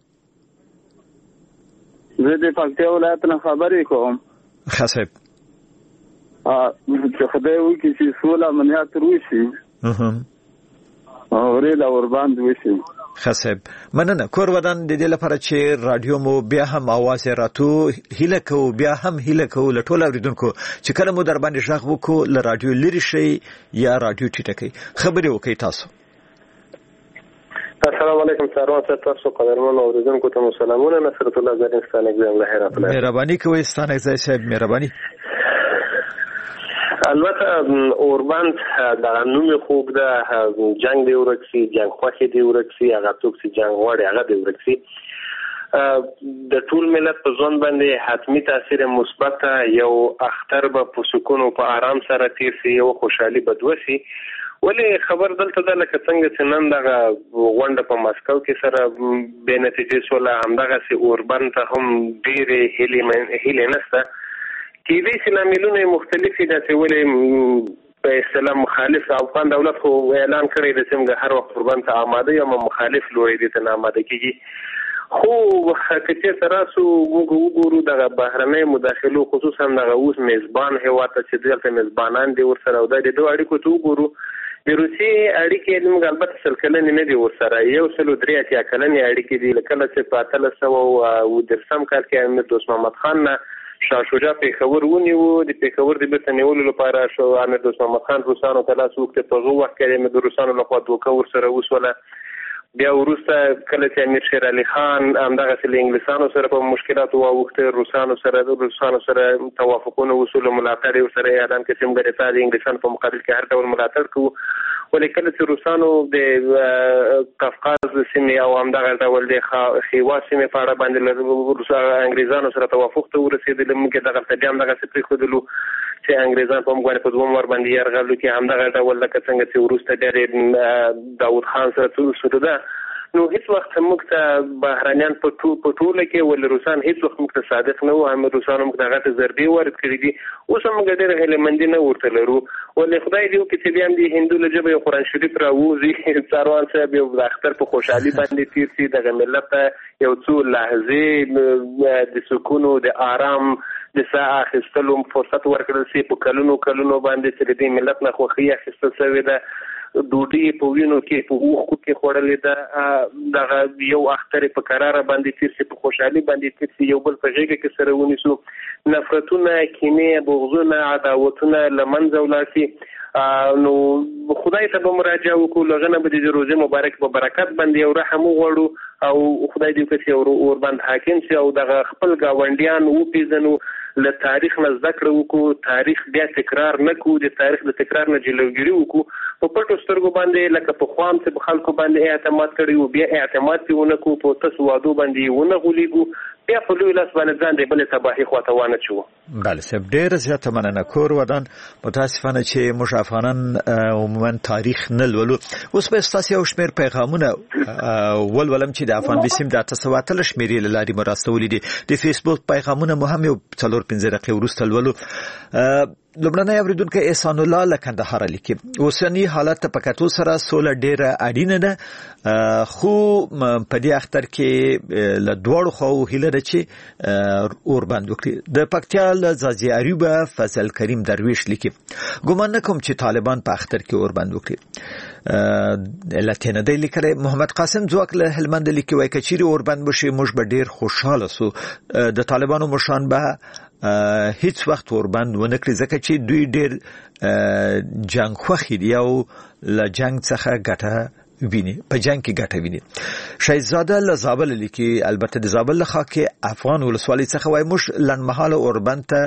Speaker 6: زه د پکتیا ولایت نه خبرې کوم.
Speaker 3: خاصه
Speaker 6: چې خدای وکړي چې سوله امنیت وشي او ریل اوربند وشي.
Speaker 3: خاصه مننه. کور ودان د دې لپاره چې رادیو مو بیا هم आवाज راتو هیله کو، بیا هم هیله کو لټول اوریدونکو چې کله مو در باندې ښغ وکړو ل رادیو لري شي یا رادیو ټیټه کوي خبرې وکړي تاسو.
Speaker 10: السلام علیکم. تاسو قدرمن اوریدونکو ته سلامونه. نصرت الله زرینستان اگزام له هرات.
Speaker 3: مهرباني کوئ ستانه ځای صاحب. مهرباني.
Speaker 10: البته اوربند د نوم خوب ده، جنگ دی ورکسي، جنگ خوښي دی ورکسي، هغه څوک چې جنگ غواړي هغه دی ورکسي. د ټول ملت په ځوان باندې حتمی تاثیر مثبت یو اختر به په سکون او په آرام سره تیر شي، یو خوشحالي بدوسي. ولې خبر دلته ده لکه څنګه چې نن دغه غونډه په مسکو کې سره بې نتیجې شوله، همدغسې اوربند ته هم ډېرې هیلې نشته. کېدای شي لاملونه یې مختلف دي، داسې ولې په اصطلاح مخالف افغان دولت خو اعلان کړی دی چې موږ هر وخت اوربند ته آماده یو، مخالف لوري دې ته نه آماده کېږي. خو که چېرته راسو موږ وګورو دغه بهرنۍ مداخلو خصوصا دغه اوس میزبان هېواد ته چې دلته میزبانان دي ورسره او دا د دوه اړیکو ته وګورو، د روسیې اړیکې موږ البته 100 کلنې نه دي ورسره، 183 کلنې اړیکې دي. کله چې په 1810 کال کې امیر دوست محمد خان نه شاه شجاع پیښور ونیو، د پیښور د بیرته نیولو لپاره شو امیر دوست محمد خان روسانو ته لاس وکړ. په هغه وخت کې د روسانو لخوا دوکه ورسره وسوله. بیا وروسته کله چې امیر شیر علي خان همدغسې له انګلیسانو سره په مشکلاتو واوښته، روسانو سره توافقونه وصول ملاتړ یې ورسره اعلان کړ چې موږ د انګلیسانو په مقابل کې هر ډول ملاتړ کوو. ولې کله چې روسانو د قفقاز سیمې او همدغه ډول د خیوا سیمې په اړه باندې انګریزانو سره توافق ته ورسېدل، موږ دغلته بیا همدغسې پرېښودلو چې انګریزان په موږ باندې په دوم ور باندې یرغل وکړي. همدغه ډول لکه څنګه چې وروسته بیا د داود خان سره شروع ده. نو هیڅ وخت موږ ته بهرنیان په ټوله کې ولې روسان هیڅ وخت موږ ته صادق نه وو. هم روسانو موږ ته هغه ته ضربې وارد کړي دي. اوس هم موږ ډېرې هیلهمندي نه ورته لرو. ولې خدای دې وکړي چې بیا هم د هندو له ژبې یو قرآن شریف راووځي، څاروان صاحب یو د اختر په خوشحالي باندې تېر شي، دغه ملت ته یو څو لحظې د سکون او د آرام د ساه اخیستلو فرصت ورکړل شي. په کلونو باندې چې د دې ملت نه خوښي اخیستل شوې ده، ډوډۍ په وینو کې په اوښکو کې خوړلې ده، دغه یو اختر په قراره باندې تېر شي، په خوشحالي باندې تېر شي، یو بل په غېږه کې سره ونیسو، نفرتونه، کینې، بغضونه، عداوتونه له منځه ولاړ شي. نو خدای ته به مراجعه وکړو، له هغه نه به د روژې مبارک په برکت باندې یو رحم وغواړو او خدای دې وکړي چې اوربند حاکم شي او دغه خپل ګاونډیان وپېژنو، له تاریخ نه زده کړه وکړو، تاریخ بیا تکرار نه کړو، د تاریخ د تکرار نه جلوګیري وکړو. په پټو سترګو باندې لکه پخوا چې په خلکو باندې اعتماد کړی و، بیا اعتماد پرې ونه کړو، په تاسو وعدو باندې ونه غولېږو. بیا په لوی لاس باندې ځان دی بلې تباهي خواته وانه چو.
Speaker 3: بله صاحب ډېره زیاته مننه. کور ودان متاسفانه چې موږ افغانان عموما تاریخ نه لولو. اوس به ستاسو یو شمېر پیغامونه ولولم چې د افغان بسیم د 813 شمېرې له لارې مو راستولي دي. د فیسبوک پیغامونه مو هم یو 4-5 دقیقې وروسته لولو. لومړنی اوریدونکی احسان الله له کندهار لیکي اوسنی حالت ته په کتو سره سوله ډېره اړینه ده خو په دې اختر کې له دوړو خو هیله ده چې اوربند وکړي. د پکتیا له ځاځي اریوب فضل کریم درویش لیکي ګومان نه کوم چې طالبان په اختر کې اوربند وکړي. لاتینه دی لیکره. محمد قاسم ځواک له هلمند لیکي وای کچيري اوربند بشي موږ به ډېر خوشاله سو. د طالبانو مشان به هیڅ وخت اوربند ونه کړي ځکه چې دوی ډېر جنگ خوښي دي او له جنگ څخه ګټه ویني په جنگ کې ګټه ویني. شهزاده له زابل لیکي البته د زابل له خاکه افغان ولسوالۍ څخه وای موږ لنمحاله اوربند ته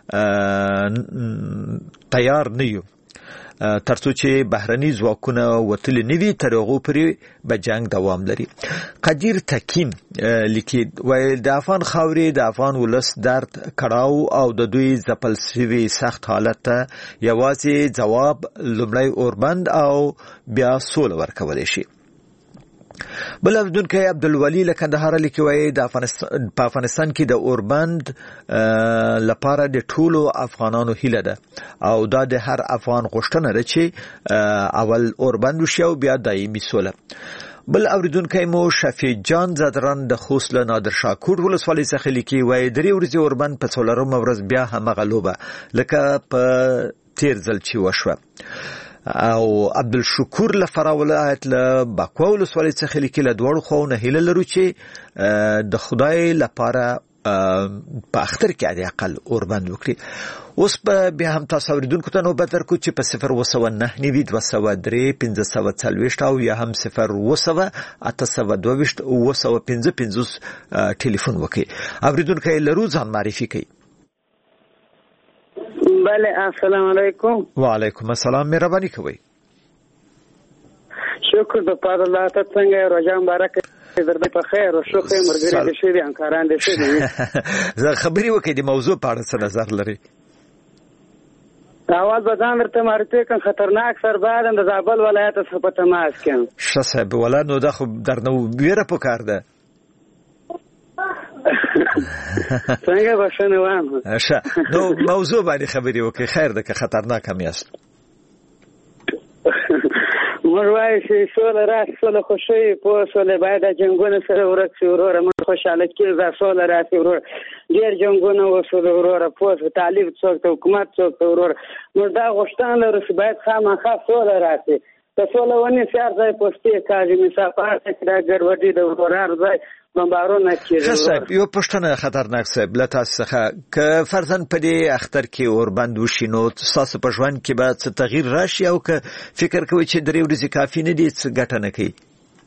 Speaker 3: تیار نه یو ترڅو چې بهرني ځواکونه وتل نوي تر هغه پورې به جنگ دوام لري. قدیر تکین لیکي وای د افغان خاورې د افغان ولس درد کړهو او د دوی ځپل شوی سخت حالت ته یوازې جواب لومړی اوربند او بیا سوله ورکول شي. بل اوریدونکی عبدالولی له کندهار لیکي وای د افغانستان کې د اوربند لپاره د ټولو افغانانو هیله ده او دا د هر افغان غوښتنه ده چې اول اوربند وشي او بیا دایمي سوله. بل اوریدونکی مو شفیع جان زادران د خوست له نادر شاکور ولسوالۍ څخه لیکي وای درې ورځې اوربند په 14مه ورځ بیا همغه لوبه لکه په تیر ځل چې وشوه. او عبدالشکور له فراه ولایت له باکوا ولسوالۍ څخه لیکي له دوړو خو نه هیله لرو چې د خدای لپاره په اختر کې عادي اقل اوربند وکړي. اوس به بیا هم تاسو اوریدونکو ته نوبت درکو چې په 029 او یا هم 020 822 ټلیفون وکړي. اوریدونکو لرو ځان معرفي کړئ.
Speaker 11: بله السلام علیکم.
Speaker 3: وعلیکم السلام. مهرباني کوئ.
Speaker 11: شکر د پاره الله ته څنګه روزه مبارک درته په خیر او شکر مرګري دې شي انکاران دې شي.
Speaker 3: زه خبري وکړې د موضوع په اړه څه نظر لري؟
Speaker 11: اول بدان درته مارته کن خطرناک سربار د زابل ولایت څخه په تماس کې.
Speaker 3: صاحب ولادت نو د خو درنه ویره پکار ده.
Speaker 11: څنګه بشنه وام
Speaker 3: نو موضوع باندې خبري وکړي خیر ده که خطرناک هم یاست.
Speaker 11: مروای شي سوله راځي سوله خوشي په سوله باید جنگونه سره ورکړي وروره موږ خوشاله کیږو سوله راځي وروره ډیر جنگونه وسوله وروره په طالب څوک حکومت څوک وروره موږ دا غوښتنه لرو چې باید خامخا سوله راځي. د سوله ونی سیار ځای پوسټي کاږي مسافر چې دا ګډوډي د ورور ځای بمبارونه کیږي.
Speaker 3: صاحب یو پښتنه خطرناک صاحب لته څخه ک فرضاً په دې اختر کې اوربند وشي نو تاسو په ژوند کې به څه تغییر راشي او ک فکر کوئ چې درې ورځې کافي نه دي څه ګټه نه کوي؟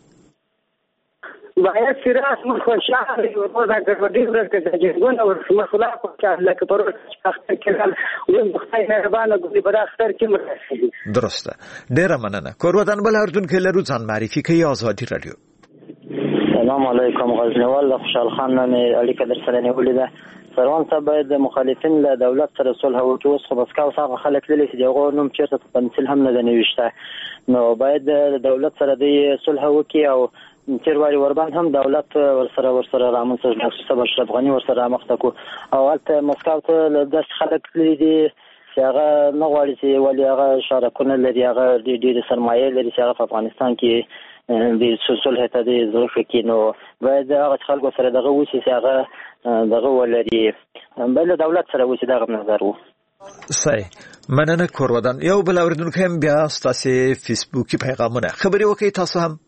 Speaker 11: باید سراس مو خوشاله یو دا ګډوډي ورکړي چې ګونه ورسمه خلا په لکه پر اختر کې یو مخای مهربانه ګوري په اختر کې مرسي.
Speaker 3: درسته. ډیره مننه. کوروتن بل اردن کې لرو ځان معرفي کوي آزادي رادیو.
Speaker 12: السلام علیکم غزنوال خوشحال خان نه اړیکه در سره نیولې ده. سروان صاحب باید مخالفین له دولت سره صلح وکړي. اوس خو بس کاو صاحب خلک للی چې دغه نوم چیرته په تمثيل هم نه نوښته نو باید دولت سره د صلح وکړي او تیرواري وربان هم دولت ورسره رامن سره مخصوص اشرف غنی ورسره مخته کو او البته مسکو ته د خلک للی چې هغه نه غواړي چې ولی هغه شارکونه لري هغه ډېر سرمایه لري چې هغه په افغانستان کې د صلح ته د ظروف کې نو باید هغه خلکو سره دغه وسی چې هغه دغه ولري بل دولت سره وسی دغه نظر وو.
Speaker 3: صحیح. مننه کوروادان. یو بل اوریدونکو هم بیا تاسو فیسبوکي پیغامونه خبري وکړئ تاسو هم.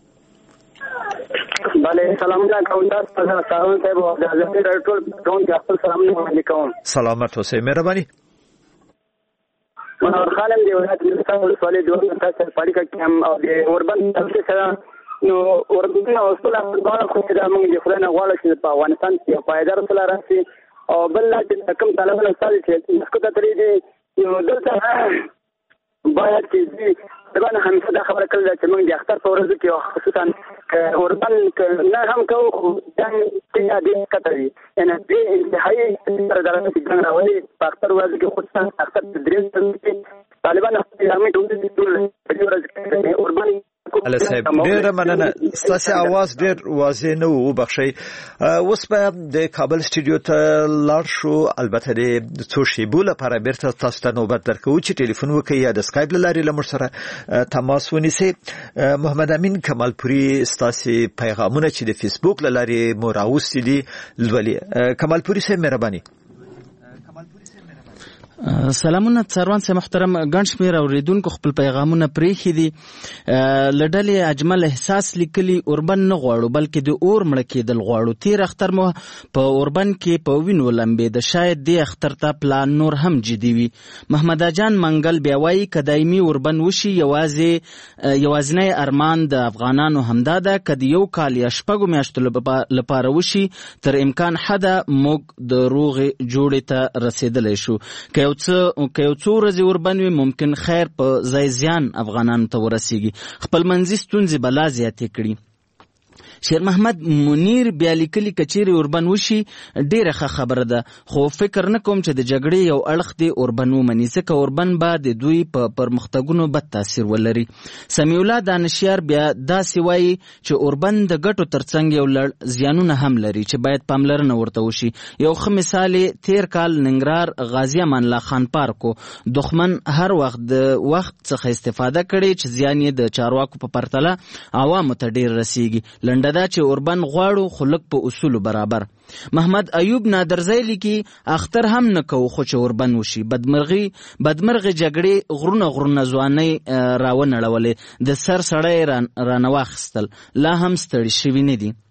Speaker 11: بله سلام علیکم تاسو سلام صاحب او د ازمیر ټول ټول خپل سلام علیکم.
Speaker 3: سلامت اوسئ. مهرباني.
Speaker 11: منور خالم دی ولایت ملتان ولسوالۍ د ورته تاسو پاړیکا کې هم او د اوربند تاسو سره نو اوربند او اصله غواړم خو دا موږ د خلانه غواړو چې په افغانستان کې پایدار سره راشي او بل چې کوم طالبان استاد چې مسکو ته ترې دي نو دلته باید چې طبعا همیشه دا خبره کړل چې موږ د اختر په ورځ کې خصوصا اوربن نه هم کوو دا دې کتري ان دې انتهایی تر درجه کې څنګه راوړي په اختر ورځ کې خصوصا اختر درې کې طالبان اسلامي ټول دې ورځ کې اوربن
Speaker 3: الله صاحب ډېر مننه ستاسو आवाज ډېر واضح نه وو بخښي اوس په د کابل سټوډیو ته لاړ شو البته د څو شیبو لپاره بیرته تاسو ته نوبت درکو چې ټلیفون وکړئ یا د سکایپ لارې لمر سره تماس ونیسئ محمد امین کمالپوري ستاسو پیغامونه چې د فیسبوک لارې مو راوستي دي لولي کمالپوري سه مهرباني
Speaker 13: سلامونه څاروان سه محترم ګڼ شمېر اوریدونکو خپل پیغامونه پرېښي دي لډلې اجمل احساس لیکلي اوربن نه غواړو بلکې د اور مړه کېدل غواړو تیر اختر مو په اوربن کې په وینو لمبېده شاید دې اختر ته پلان نور هم جدي وي محمد جان منګل بیا وایي که دایمي اوربن وشي یوازینی ارمان د افغانانو همدا ده که د یو کال یا شپږو میاشتو لپاره وشي تر امکان حده موږ د روغې جوړې ته رسېدلی شو که یو څو ورځې اوربن وي ممکن خیر په ځای زیان افغانانو ته ورسیږي خپل منځي ستونزې بلا زیاتې کړي شیر محمد منیر بیا لیکلي کچېرې اوربن وشي ډېره ښه خبره ده خو فکر نه کوم چې د جګړې یو اړخ دی اوربن ومني ځکه اوربن به د دوی په پرمختګونو بد تاثیر ولري سمیع الله دانشیار بیا داسې وایي چې اوربن د ګټو ترڅنګ یو لړ زیانونه هم لري چې باید پاملرنه ورته وشي یو ښه مثال تیر کال ننګرهار غازي امان الله خان پارکو دښمن هر وخت د وخت څخه استفاده کړي چې زیان یې د چارواکو په پرتله عوامو ته ډېر رسیږي لنډه دا چې اوربن غواړو خو لږ په اصولو برابر محمد ایوب نادرزی لیکي اختر هم نه کوو خو چې اوربن وشي بدمرغې جګړې غرونه ځوانۍ راونړولې د سر سړی رانه واخیستل لا هم ستړي شوي نه دي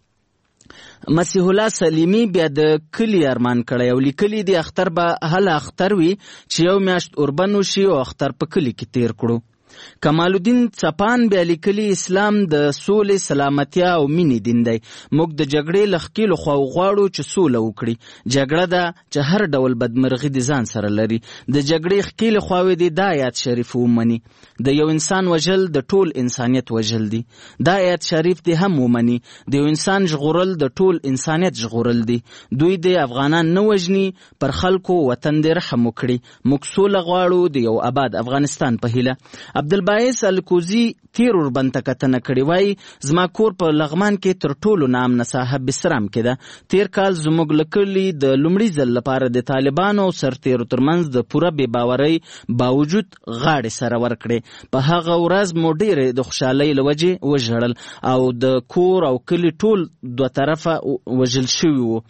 Speaker 13: مسیح الله سلیمی بیا د کلی ارمان کړی او لیکلی دی اختر به هله اختر وي چې یو میاشت اوربن وشي او اختر په کلی کې تیر کړو کمال الدین چپان بیا لیکلی اسلام د سولې سلامتیا او مینې دین دی موږ د جګړې له ښکېلو خواو غواړو چې سوله وکړي جګړه ده چې هر ډول بدمرغي د ځان سره لري د جګړې ښکېلې خواوې دې دا آیت شریف ومني د یو انسان وژل د ټول انسانیت وژل دي دا آیت شریف دې هم ومني د یو انسان ژغورل د ټول انسانیت ژغورل دي دوی د افغانان نه وژني پر خلکو وطن دې رحم وکړي موږ سوله غواړو د یو آباد افغانستان په هیله عبدالباعث الکوزي تیر اوربن ته کتنه کړې وایي زما کور په لغمان کې تر ټولو نامنه ساحه بسرام کې ده تیر کال زموږ له کلي د لومړي ځل لپاره د طالبانو او سرتیرو ترمنځ د پوره بې باورۍ باوجود غاړې سره ورکړې په هغه ورځ مو ډېرې د خوشحالۍ له وجې وژړل او د کور او کلي ټول دوه طرفه وژل شوي وو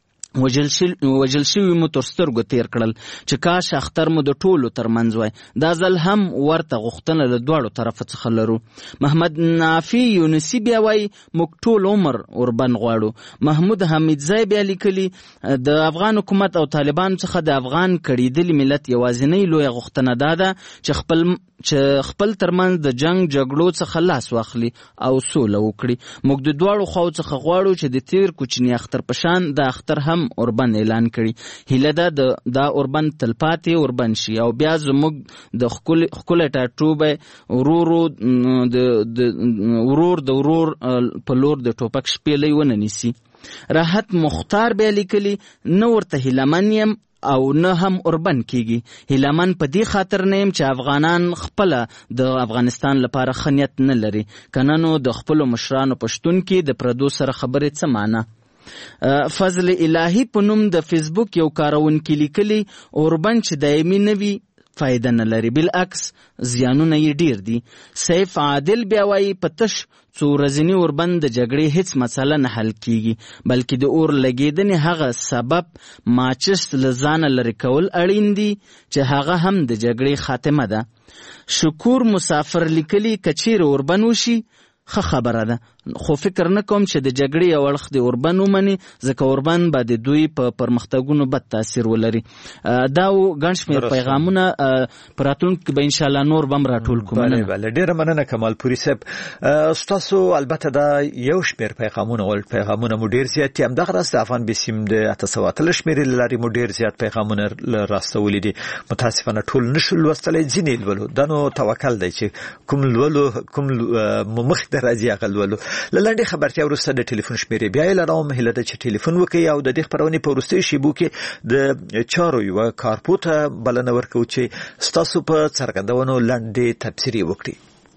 Speaker 13: وژل شوي مو تر سترګو تیر کړل چې کاش اختر مو د ټولو ترمنځ وای دا ځل هم ورته غوښتنه له دواړو طرفه څخه لرو محمد نافي یونسي بیا وایي موږ ټول عمر اوربن غواړو محمود حمیدزی بیا لیکلي د افغان حکومت او طالبانو څخه د افغان کړېدلي ملت یوازینۍ لویه غوښتنه دا ده چې خپل ترمنځ د جګړو څخه لاس واخلي او سوله وکړي موږ د دواړو خواو څخه غواړو چې د تیر کوچني اختر په شان د اختر هم اوربن اعلان کړي هیله ده دا اوربن تلپاتې اوربن شي او بیا زموږ د ښکلی ټاټوبی ورور د ورور په لور د ټوپک شپېلۍ ونه نیسي راحت مختار بیا لیکلي نه ورته هیلهمن یم او نه هم اوربن کیږي هیلهمن په دې خاطر نه یم چې افغانان خپله د افغانستان لپاره ښه نیت نه لري که نه نو د خپلو مشرانو په شتون کې د پردو سره خبرې څه معنی فضل الهی په نوم د فیسبوک یو کارونکي لیکلي اوربن چې دایمي نه وي فایده نه لري بالعکس زیانونه یې ډیر دي سیف عادل بیا وایي په تش څو ورځني اوربن د جګړې هیڅ مسله نه حل کیږي بلکې د اور لګېدنې هغه سبب ماچس له ځانه لرې کول اړین دي چې هغه هم د جګړې خاتمه ده شکور مسافر لیکلي که چیرې اوربن وشي ښه خبره ده خو فکر نه کوم چې د جګړې یو اړخ د اوربن ومني، ځکه اوربن به د دوی په پرمختګونو بد تاثیر ولري. دا ګڼ شمېر پیغامونه په راتلونکي کې به انشاءالله نور به هم راټول کړو.
Speaker 3: بله ډېره مننه کمال پوري صاحب. ستاسو البته دا یو شمېر پیغامونه مو ډېر زیات دي، همدغه راز د افغان بسیم د 800 شمېرې له لارې مو ډېر زیات پیغامونه راستولي دي. متاسفانه ټول نشو لوستلی، ځینې لولو. دا نو توکل دی چې کوم لولو کوم مخ ته راځي هغه لولو. له لنډې خبرتیا وروسته د ټلیفون شمېرې بیا یې لرم، هیله ده چې ټلیفون وکړئ او د دې خپرونې په وروستیو شیبو کې د چارو یوه کارپو ته بلنه ورکوو چې ستاسو په څرګندونو لنډې تبصرې وکړي.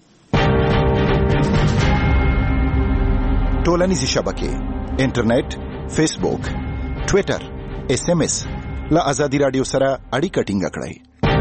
Speaker 1: ټولنیزې شبکې، انټرنیټ، فیسبوک، ټویټر، SMS له ازادي رادیو سره اړیکه ټینګه کړئ.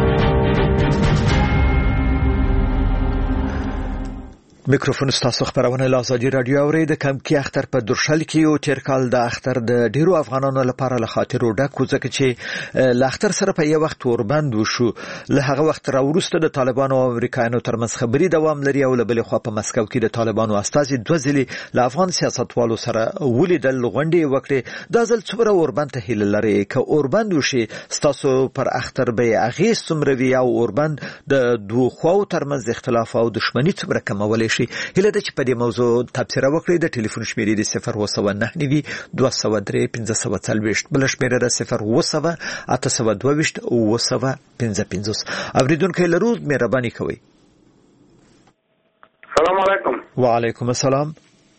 Speaker 3: میکروفون ستاسو خبرونه له ازادي رادیو اوري. د کمکی اختر په درشل کې او تیر کال د اختر د ډیرو افغانانو لپاره له خاطر ډک ځکه چې له اختر سره په یو وخت وربند وشو. له هغه وخت راوروسته د طالبانو او امریکایانو ترمنځ خبري دوام لري او له بل خوا په مسکو کې د طالبانو استازي دوه ځلې له افغان سیاستوالو سره ولیدل، غونډې وکړې. دا ځل څومره اوربند ته هیله لري که اوربند وشي ستاسو پر اختر به اغیز څومره وي او اوربند د دوه خواو ترمنځ اختلاف او دښمنی څومره کمولی شي. هیله ده چې په دې موضوع تبصره وکړئ. د ټلیفون شمیرې د 009 203 540 بل شمیره د 0 822 955. اوریدونکو لرو مهرباني کوئ.
Speaker 14: السلام علیکم.
Speaker 3: وعلیکم السلام.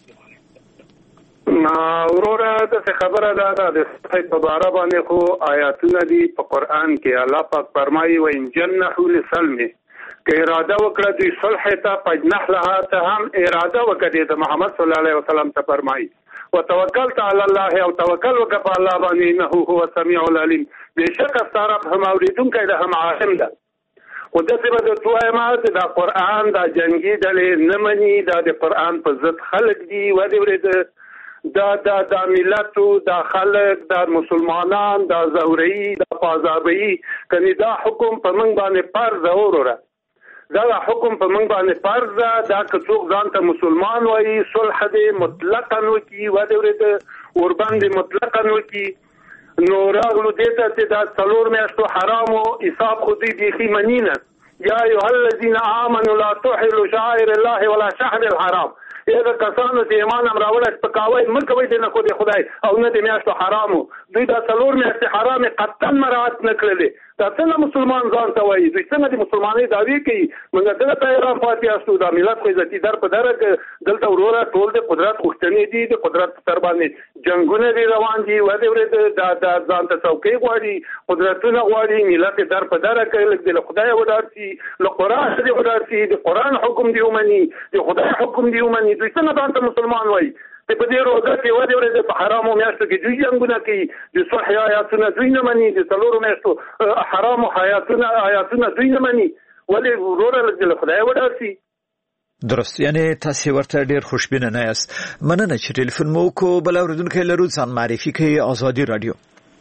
Speaker 14: وروره د خبره ده د صحیح په باره باندې خو آیاتونه دي په قران کې. الله پاک فرمایي و ان جنحوا للسلم، که اراده وکړه دوی صلح ته پجنح لها، ته هم اراده وکړه د محمد صلی الله علیه وسلم ته فرمایي وتوکلت علی الله، او توکل وکړه په الله باندې، انه هو السمیع العلیم. بشک ستاره هم اوریدونکی ده هم عالم ده. خو داسې به درته وایم چې دا قرآن دا جنګي ډلې نه مني، دا د قرآن په ضد خلک دي. ودې ورېده دا ملت دا خلک دا مسلمانان دا زوري دا پازابي کني دا حکم په موږ باندې فرض وروره، دا حکم په موږ باندې فرض دا که څوک ځان ته مسلمان وایي صلح دې مطلقاً وکړي، ودې ورېده ورباندې مطلقاً وکړي. نو راغلو دې ته چې دا څلور میاشتو حرامو حساب خو دې بیخي مني نه. یا ایها الذین آمنوا لا تحلوا شعائر الله ولا شهر الحرام. دا کسانو چې ایمان هم راوړی سپکاوی مه کوئ د نه خو د خدای او نه د میاشتو حرامو. دوی دا څلور میاشتې حرامې قطعا مراعات نه کړلې. دا څنګه مسلمان ځان ته وایي؟ دوی څنګه د مسلمانۍ دعوې کوي؟ موږ دغه ته حیران پاتې یاستو. دا ملت خو عزتي در په دره دلته وروره ټول د قدرت غوښتنې دي، د قدرت په سر باندې جنګونه دي روان دي. ودې ورېده دا ځان ته څوکۍ غواړي، قدرتونه غواړي، ملت یې در په دره کوي. لږ د له خدایه وډار شي، له قرآن دې وډار شي، د قرآن حکم دې ومني، د خدای حکم دې ومني. دوی څنګه ځان ته مسلمان وایي؟ په دې روزه کې ودې ورېده په حرامو میاشتو کې دوی جنګونه کوي، د صلح آیاتونه دوی نه مني، د څلورو میاشتو حرامو آیاتونه دوی نه مني. ولې وروره لږ له خدایه وډار شي.
Speaker 3: درست، یعنی تاسو ورته ډیر خوشبینه نه یاست. مننه چې ټلیفون مو کو. بل اوریدونکو لرو ځان معرفي کوي. ازادي رادیو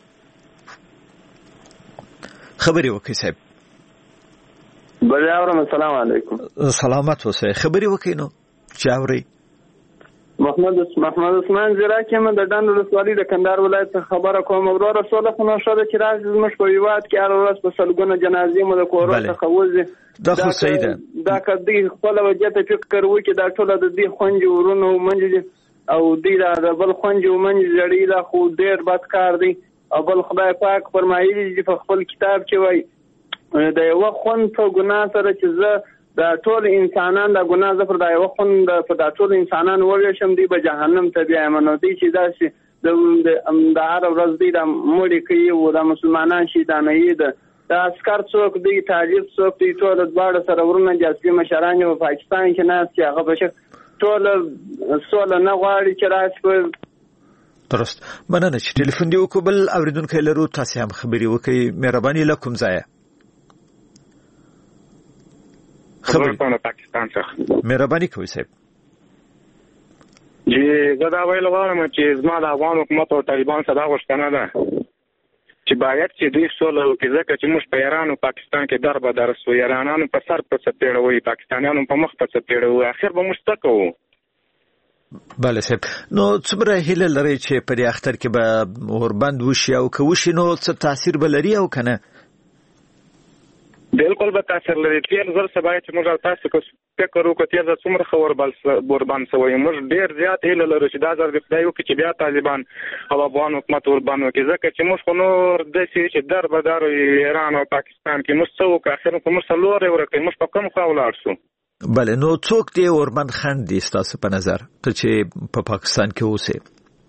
Speaker 3: خبري وکړئ صاحب.
Speaker 15: بل اورم. السلام علیکم.
Speaker 3: سلامت اوسئ. خبري وکړئ نو چاوري.
Speaker 15: محمد عثمان زراکی من د ډنډ ولسوالۍ د کندهار ولایت خبره کوم. وروره سوله خو نو شوه چې راځي زموږ په هېواد کې هره ورځ په سلګونه جنازې مو د کورونو څخه وځي.
Speaker 3: دا خو صحیح ده.
Speaker 15: دا که دوی خپله وجه ته فکر وکړي دا ټوله د دوی خویندې ورونه ومنځي دي او دوی د بل خویندې ومنځي زړې ده، خو ډېر بد کار دی. او بل خدای پاک فرمایلي چې په خپل کتاب کې وایي د یوه خوند په ګناه سره چې زه دا ټول انسانان دا ګناه زه پر دا یوه خوند په دا ټول انسانان وویشم، دوی به جهنم ته بیایم. نو دوی چې داسې د هره ورځ دوی دا مړې کوي او دا مسلمانان شهیدانوي ده. دا عسکر څوک دی، طالب څوک دی، ټول دواړه سره ورونه جاسوسي مشران په پاکستان کې ناست چې هغه بشک ټول سوله نه غواړي چې راشي.
Speaker 3: درست، مننه چې ټلیفون دی وکړو. بل اوریدونکو لرو، تاسو هم خبري وکړئ. مهرباني له کوم ځایه
Speaker 14: خبر پاکستان څخه
Speaker 3: مهرباني کوئ صاحب.
Speaker 14: جی زه دا ویل غواړم چې زما د افغان حکومت او طالبان سره دا غوښتنه ده چې باید چې دوی سوله وکړي، ځکه چې موږ په ایران او پاکستان کې در به در سو. ایرانانو په سر په څپېړه وي، پاکستانیانو په مخ په څپېړه وي، اخر به موږ څه کوو؟
Speaker 3: بله صاحب نو څومره هیله لري چې په دې اختر کې به اوربند وشي او که وشي نو څه تاثیر به لري او کنه؟
Speaker 16: بالکل به تاثیر لري. تیر ځل سبا چې موږ تاسو کو فکر وکړو تیر ځل څومره اوربند سوی موږ ډیر زیات هیله لرو چې دا ځل د خدای وکړي چې بیا طالبان او افغان حکومت اوربند وکړي ځکه چې موږ خو نور داسې چې در به در ایران او پاکستان کې موږ څه وکړو اخر موږ څلور ورکړي موږ په کوم خوا ولاړ شو.
Speaker 3: بله نو څوک دی اوربند خند دي ستاسو په نظر ته چې په پاکستان کې اوسئ؟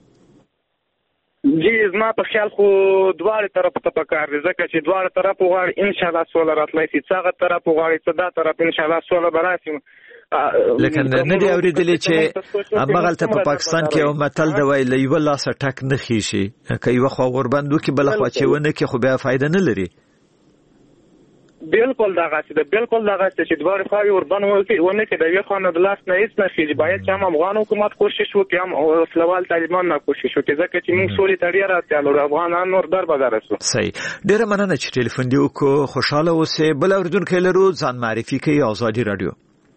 Speaker 16: جی زما په خیال خو دواړه طرف ته پکار دي ځکه چې دواړه طرف غواړي ان شاء الله سوله راتلای شي څنګه طرف غواړي چې دا طرف ان شاء الله سوله براسي.
Speaker 3: لکه نه دی اوریدلی چې امغلته په پاکستان کې یو متل دی وایي له یو لاس ټک نه خېشي که یو خو اوربند وکي بل خو چې ونه کې خو بیا فائدہ نه لري.
Speaker 16: بالکل دا غاښ ده بالکل دا غاښ چې دوه خواوي اوربند وکي ونه کې د یو خانه د لاس نه هیڅ نه خېږي. باید چې هم افغان حکومت کوشش وکړي هم او سلوال طالبان نه کوشش وکړي ځکه چې موږ سولې ته ډیر اړتیا لرو افغانان نور در بدر شو.
Speaker 3: صحیح ډیره مننه چې ټلیفون دی وکړو خوشاله اوسئ. بل اوریدونکو لرو ځان معرفي کوي آزادي رادیو.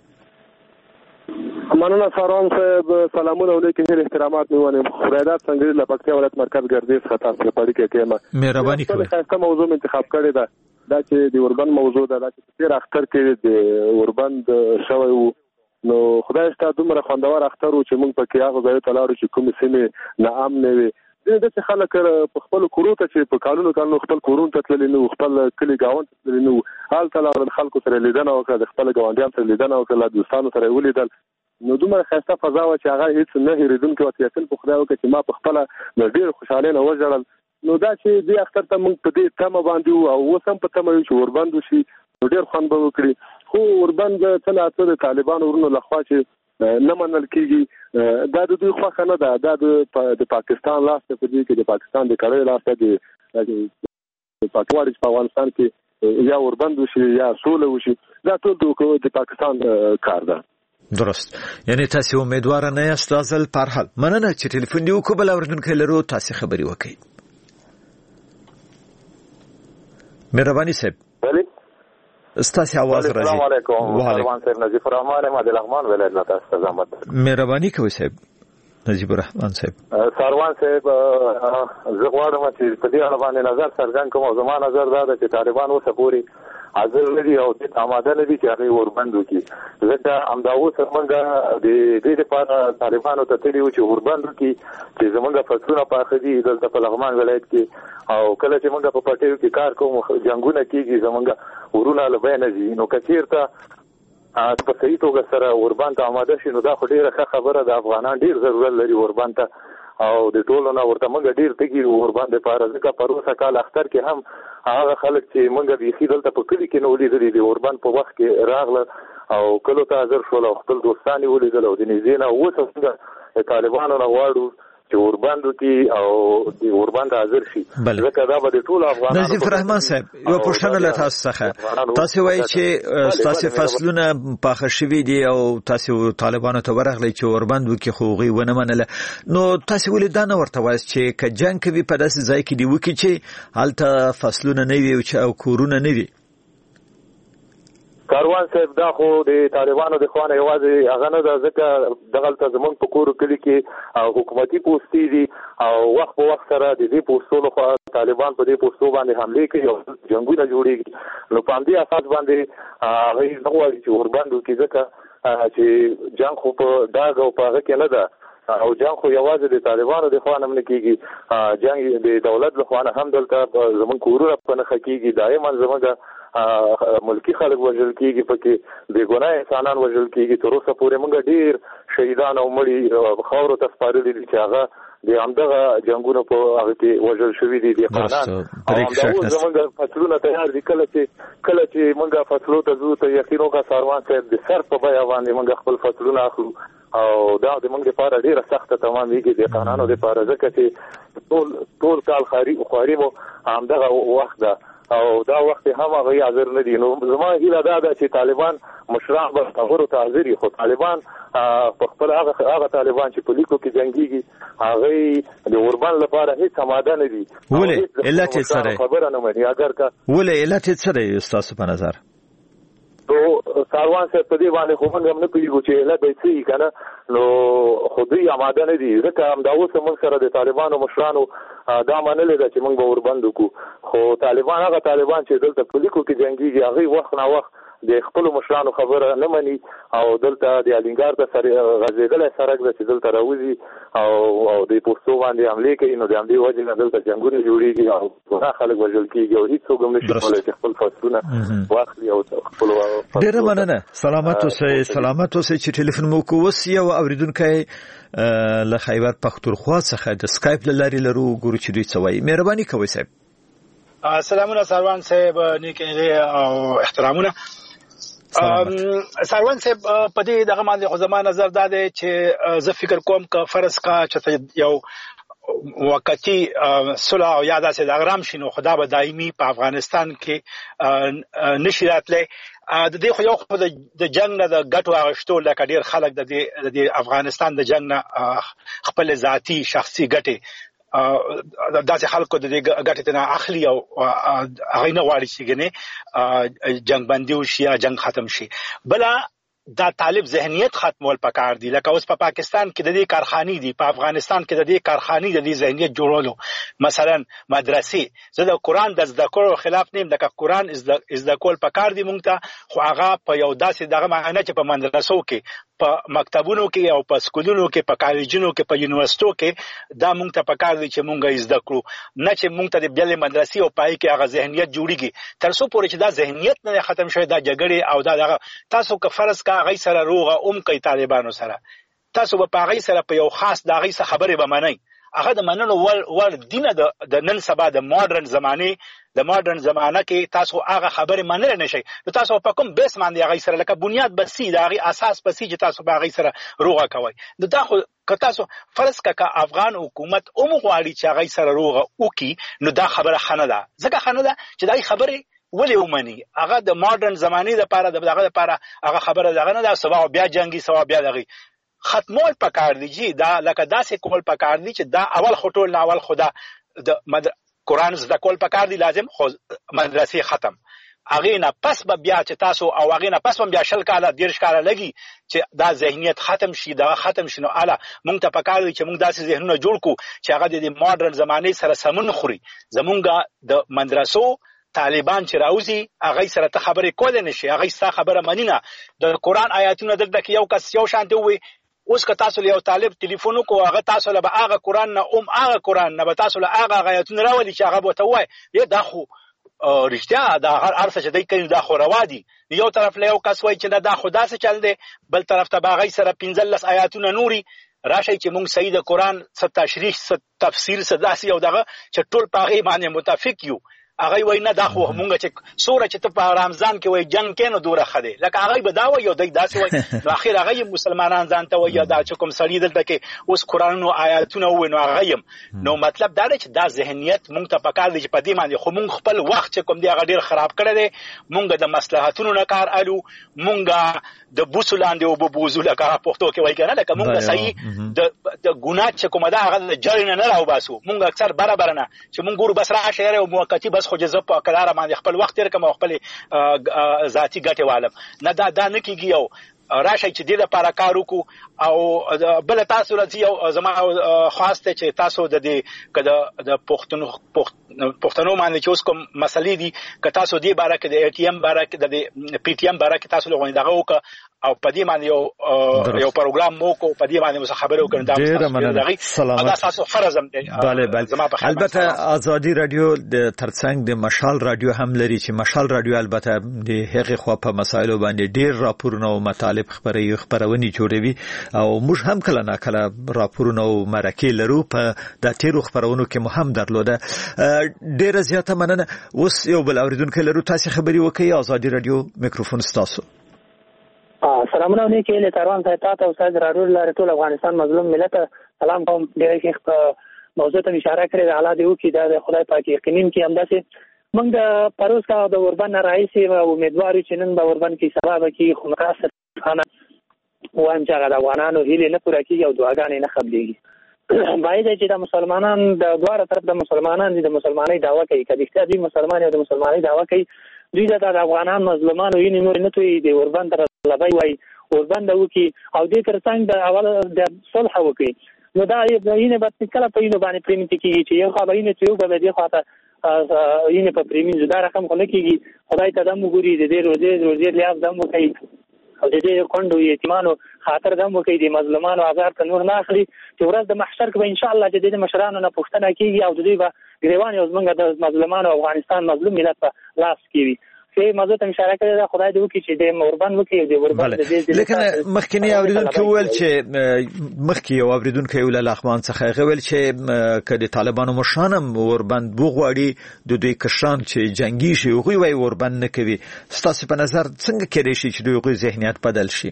Speaker 17: مننه ساروان صاحب سلامونه علیکم هر احترامات میوانم خدایداد څنګه له پکتیا ولایت مرکز ګردیز خطا سره پړی کې کېما
Speaker 3: مهرباني کوئ.
Speaker 17: خاصه موضوع انتخاب کړی دا چې د اوربند موضوع ده چې تیر اختر کې د اوربند شوی وو نو خدای ستاسو دومره خوندور اختر وو چې موږ پکې هغه ځای ته لاړو چې کوم سیمه نه امن وي. د څه خلک په خپل کورو ته چې په کالونو خپل کورون ته تللی نو خپل کلی گاوند ته تللی نو حال تل خلکو سره لیدنه وکړه د خپل گاونډیانو سره لیدنه وکړه دوستانو سره ولیدل نو دومره خسته فضا و چې هغه هیڅ نه هېریدونکې وه چې په خدای وکړه چې ما په خپله د ډېر خوشحالۍ نه وژړل. نو دا چې دې اختر ته موږ په دې تمه باندې وو او اوس هم په تمه یو چې اوربند وشي نو ډېر خوند به وکړي خو اوربند څه نا څه د طالبانو ورونو لخوا چې نه منل کېږي دا د دوی خوښه نه ده. دا د پاکستان لاس ته په دې کې د پاکستان د کړۍ لاس ته د پاکوالي په افغانستان کې یا اوربند وشي یا سوله وشي دا ټول د پاکستان کار ده.
Speaker 3: درست یعنی تاسو امیدوار نه یاست ځل پر حال مننه چې ټلیفون دی وکړو. بل اوریدونکو لرو تاسو خبري وکړئ. مهرباني صاحب
Speaker 18: بله
Speaker 3: ستاسو आवाज راځي.
Speaker 18: السلام علیکم سلمان صاحب نظیف الرحمن ما د لغمان ولایت نه تاسو زحمت
Speaker 3: مهرباني کوئ صاحب نجیب الرحمن صاحب.
Speaker 18: سروان صاحب زه غواړم چې په دې اړه باندې نظر څرګند کوم او زما نظر دا ده چې طالبان اوس پوری حاضر ندي او د آماده ندي چې هغه اوربند وکړي ځکه همدا اوس موږ د دې لپاره طالبانو ته تللی و چې اوربند وکړي چې زموږ فصلونه پاخه دي دلته په لغمان ولایت کې او کله چې موږ په پټیو کې کار کوو جنگونه کېږي زموږ ورونه له بیان دي نو کثیرته په صحیح توګه سره اوربند ته آماده شي نو دا خو ډیره ښه خبره ده. افغانان ډیر ضرورت لري اوربند ته او د ټولو نه ورته موږ ډیر تګي اوربند لپاره ځکه پروسه کال اختر کې هم هغه خلک چې موږ بیخي دلته په کلي کې نه ولیدلي د اوربند په وخت کې راغله او کلو ته حاضر شول او خپل دوستان یې ولیدل او د نږدې نه اوس موږ طالبانو نه غواړو چې اوربند وکړي او د اوربند حاضر شي ځکه دا به د ټولو افغانانو.
Speaker 3: نظیف الرحمن صاحب یو پوښتنه له تاسو څخه تاسو وایي چې تاسو فصلونه پاخه شوي دي او تاسو طالبانو ته ورغلئ چې اوربند وکړي خو هغوی ونه منله نو تاسو ولې دا نه ورته وایاست چې که جنګ کوي په داسې ځای کې دې وکړي چې هلته فصلونه نه وي او کورونه نه وي؟
Speaker 18: کاروان صاحب دا خو د طالبانو د خوانه یوازې هغه نه ده ځکه دغلته زمونږ په کور کلي کې حکومتي پوستې دي او وخت په وخت سره د دې پوستو لخوا طالبان په دې پوستو باندې حملې کوي او جنګونه جوړېږي نو په همدې اساس باندې هغوی نه غواړي چې اوربند وکړي ځکه چې جنګ خو په ډاګ او په هغه کې نه ده او جنګ خو یوازې د طالبانو د خوا نه هم نه کېږي جنګ د دولت له خوا نه هم دلته زمونږ کورونه په نښه کېږي دایما زمونږ ملکی خلک وژل کېږي پکې بې ګناه انسانان وژل کېږي تر اوسه پورې موږ ډېر شهیدان او مړي خاورو ته سپارلي دي چې هغه د همدغه جنګونو په هغه کې وژل شوي دي دهقانان او همدا اوس زموږ فصلونه تیار دي کله چې موږ فصلو ته ځو ته یقین وکړه ساروان صاحب د سر په بیه باندې موږ خپل فصلونه اخلو او دا د موږ لپاره ډېره سخته تمامېږي دهقانانو لپاره ځکه چې ټول کال خواري مو همدغه وخت ده او دا وخت هم هغه حاضر نه دي نو زما هیله دا ده چې طالبان مشران به خبرو ته حاضر وي خو طالبان په خپل هغه طالبان چې په لیکو کې جنګېږي هغوی د اوربند لپاره هېڅ آماده نه دي.
Speaker 3: ولې علت یې څه دی؟
Speaker 18: خبره نه مني اگر که
Speaker 3: ولې علت یې څه دی ستاسو په نظر؟
Speaker 18: نو ساروان صاحب په دې باندې خو موږ هم نه پوهېږو چې علت به څه وي که نه، نو خو دوی اماده نه دي، ځکه همدا اوس موږ سره د طالبانو مشرانو دا منلې ده چې موږ به وربند وکړو، خو طالبان هغه طالبان چې دلته په لیکو کې جنګېږي هغوی وخت نا وخت د خپلو مشرانو خبره نه مني او دلته د الینګار ته غځېدلی سړک ده چې دلته راوځي او د پوستو باندې حملې کوي، نو د همدې وجې نه دلته جنګونه جوړېږي او ګناه خلک وژل کېږي او هېڅوک هم نشي کولی چې خپل فصلونه واخلي او خپل
Speaker 3: ډېره مننه. سلامت اوسئ چې ټلیفون مو وکړو. اوس یو اورېدونکی له خیبر پښتونخوا څخه د سکایپ له لارې لرو، ګورو چې دوی څه وایي. مهرباني کوئ صاحب.
Speaker 19: سلامونه سروان صاحب، نیک او احترامونه. سروان صاحب په دې دغه باندې خو زما نظر دا دی چې زه فکر کوم که فرض کا چې یو وقتی صلح او یا داسې د اغرام شي نو خدا به دایمي په افغانستان کې نشي راتلی. د دې خو یو د جنگ نه د ګټو اخیستو لکه ډېر خلک د افغانستان د جنگ نه خپل ذاتي شخصي ګټې داسې خلکو د دې ګټې نه اخلي او هغه نه غواړي چې ګنې جنگ بندي وشي یا جنگ ختم شي. بله دا طالب ذهنیت ختمول پکار دي، لکه اوس په پاکستان کې د دې کارخانې دي، په افغانستان کې د دې کارخانې د دې ذهنیت جوړولو، مثلا مدرسې. زه د قرآن د زده کړو خلاف نیم، لکه قرآن زده کول پکار دي مونږ ته، خو هغه په یو داسې دغه معنی چې په مدرسو کې، په مکتبونو کې او په سکولونو کې، په کالجونو کې، په یونیورسيټو کې دا مونږ ته پکار دي چې مونږ یې زده کړو، نه چې مونږ ته د بلې مدرسې او پای کې هغه ذهنیت جوړیږي. تر څو پورې چې دا ذهنیت نه ختم شوی، دا جګړې او دا دغه تاسو که فرض کا هغه سره روغه کوي طالبانو سره، تاسو به په هغه سره په یو خاص د هغه څه خبرې به منئ، هغه د منلو ور دینه د نن سبا د ماډرن زمانه کې تاسو هغه خبرې منل نه شئ. نو تاسو په کوم بیس باندې هغه سره لکه بنیاد بسي د هغه اساس بسي چې تاسو به هغه سره روغه کوي. نو دا خو که تاسو فرض کا افغان حکومت غواړي چې هغه سره روغه وکي، نو دا خبره خنه ده، ځکه خنه ده چې دا خبره ولې ومني. هغه د ماډرن زمانه لپاره دغه لپاره هغه خبره دغه نه ده، سبا بیا جنگي سبا بیا دغه ختمول پکار دی. جی دا لکه داسې کول پکار دی چې دا اول خټول نه اول خدا د قرآن زده کول پکار دی، لازم خو مدرسې ختم، هغه نه پس به بیا چې تاسو او هغه نه پس به بیا 20 کاله 30 کاله لګي چې دا ذهنیت ختم شي، دا ختم شنو اعلی مونږ ته پکار دی چې مونږ داسې ذهنونه جوړ کو چې هغه د ماډرن زمانه سره سمون خوري. زمونږ د مدرسو طالبان چې راوځي هغه سره ته خبرې کول نه شي، هغه ستا خبره منی نه. د قرآن آیاتونه دلته کې یو کس یو شان دی وي، اوس که تاسو له یو طالب ټلیفون کو هغه تاسو له هغه قرآن نه هغه قرآن نه تاسو له هغه آیاتونه راولي چې هغه بوته وای دا خو رښتیا دا هر څه چې دی کوي دا خو روا دي. یو طرف له یو کس وای چې دا خدا څه چل دی، بل طرف ته باغی سره 15 آیاتونه نوري راشي چې مونږ صحیح د قرآن څخه تشریح څخه تفسیر څخه داسې یو دغه چې ټول پاغي باندې متفق یو. هغه وای نه دا خو مونږ چې سوره چې ته په رمضان کې وای جنگ کینو دوره خده، لکه هغه به دا وای یو داسې وای نو اخر هغه مسلمانان ځان ته وای دا چې کوم سړی دلته کې اوس قرآن او آیاتونه وای نو هغه نو مطلب دا دی چې دا ذهنیت مونږ ته پکار دی چې په دې باندې خو مونږ خپل وخت چې کوم دی هغه ډیر خراب کړی دی. مونږ د مصلحتونو نه کار الو، مونږ د بوسو لاندې او بوزو لکه پښتو کې وای کنه، لکه مونږ صحیح د ګناه چې کومه دا هغه جړ نه راو باسو. مونږ اکثر برابر نه چې مونږ ګور بس را شهر او موقتی بس خو جزب په قرار باندې خپل وخت تیر کوم خپل ذاتی ګټه والم نه دا نه کیږي. یو راشي چې دې لپاره کار وکړو او بل تاسو راځي او زما خواسته چې تاسو د دې کده د پښتنو باندې چې اوس کوم مسلې دي که تاسو دې باره کې د ای ټی ایم باره کې د پی ټی ایم باره کې تاسو لغونی دغه وکړه او په دې باندې یو پروګرام مو کو په دې باندې خبرې وکړو. دا تاسو فرض هم دی.
Speaker 3: البته ازادي رادیو د ترڅنګ د مشال رادیو هم لري چې مشال رادیو البته د هغه خو په مسایلو باندې ډیر راپورونه او مطالب خبرونی جوړوي او موږ هم کله نه کله راپورونه او مرکې لرو په د تیرو خبرونو کې مهم درلوده. ډیره زیاته مننه. اوس یو بل اوریدونکو لرو، تاسو خبري وکړئ. ازادي رادیو میکروفون ستاسو.
Speaker 20: سلامونه علیکم له تهران ته تاسو استاد رادیو لاره ټول افغانستان مظلوم ملت سلام کوم. ډیره ښه موضوع ته اشاره کړې ده، حالات یو کې د خدای پاک یقینین کې همداسې موږ د پروس کا د اوربن رئیس او امیدوار چې نن به اوربن کې سبب کې خماسه خانه وایم چې هغه د افغانانو هیله نه پوره کیږي او دعاګانې نه قبلېږي. باید چې د مسلمانان د دواره طرف د مسلمانان د مسلمانۍ دعوه کوي، کله چې دوی مسلمان او د مسلمانۍ دعوه کوي دوی د افغانان مظلومانو یې نور نه توي د اوربند تر لبای وای اوربند وکي او دې ترڅنګ د اول د صلح وکي نو دا یې به کله په یوه باندې پریمټ کیږي چې یو خبرینه چې یو به دې خاطر یې په پریمټ زدا رقم خو نه کیږي خدای ته دمو ګوري د دې روزي لیاف دمو کوي او د دې کندو یتیمانو خاطر دمو کوي د مظلومانو آزار ته نور نه اخلي چې ورځ د محشر کې به ان شاء الله د دې مشرانو نه پوښتنه کیږي او د دې به ګریوان او زمونږ د مظلومانو افغانستان مظلوم ملت په لاس کیږي چې موضوع ته اشاره کړې ده خدای دې وکړي چې د اوربند وکړي د اوربند د دې
Speaker 3: لیکن مخکینی اوریدونکو ویل چې مخکې یو اوریدونکو ول الاخوان څخه ویل چې کله طالبانو مشانم اوربند بوغواړي د دوی کشان چې جنگي شي او وی اوربند نه کوي ستاسو په نظر څنګه کېدای شي چې دوی ذهنیت بدل شي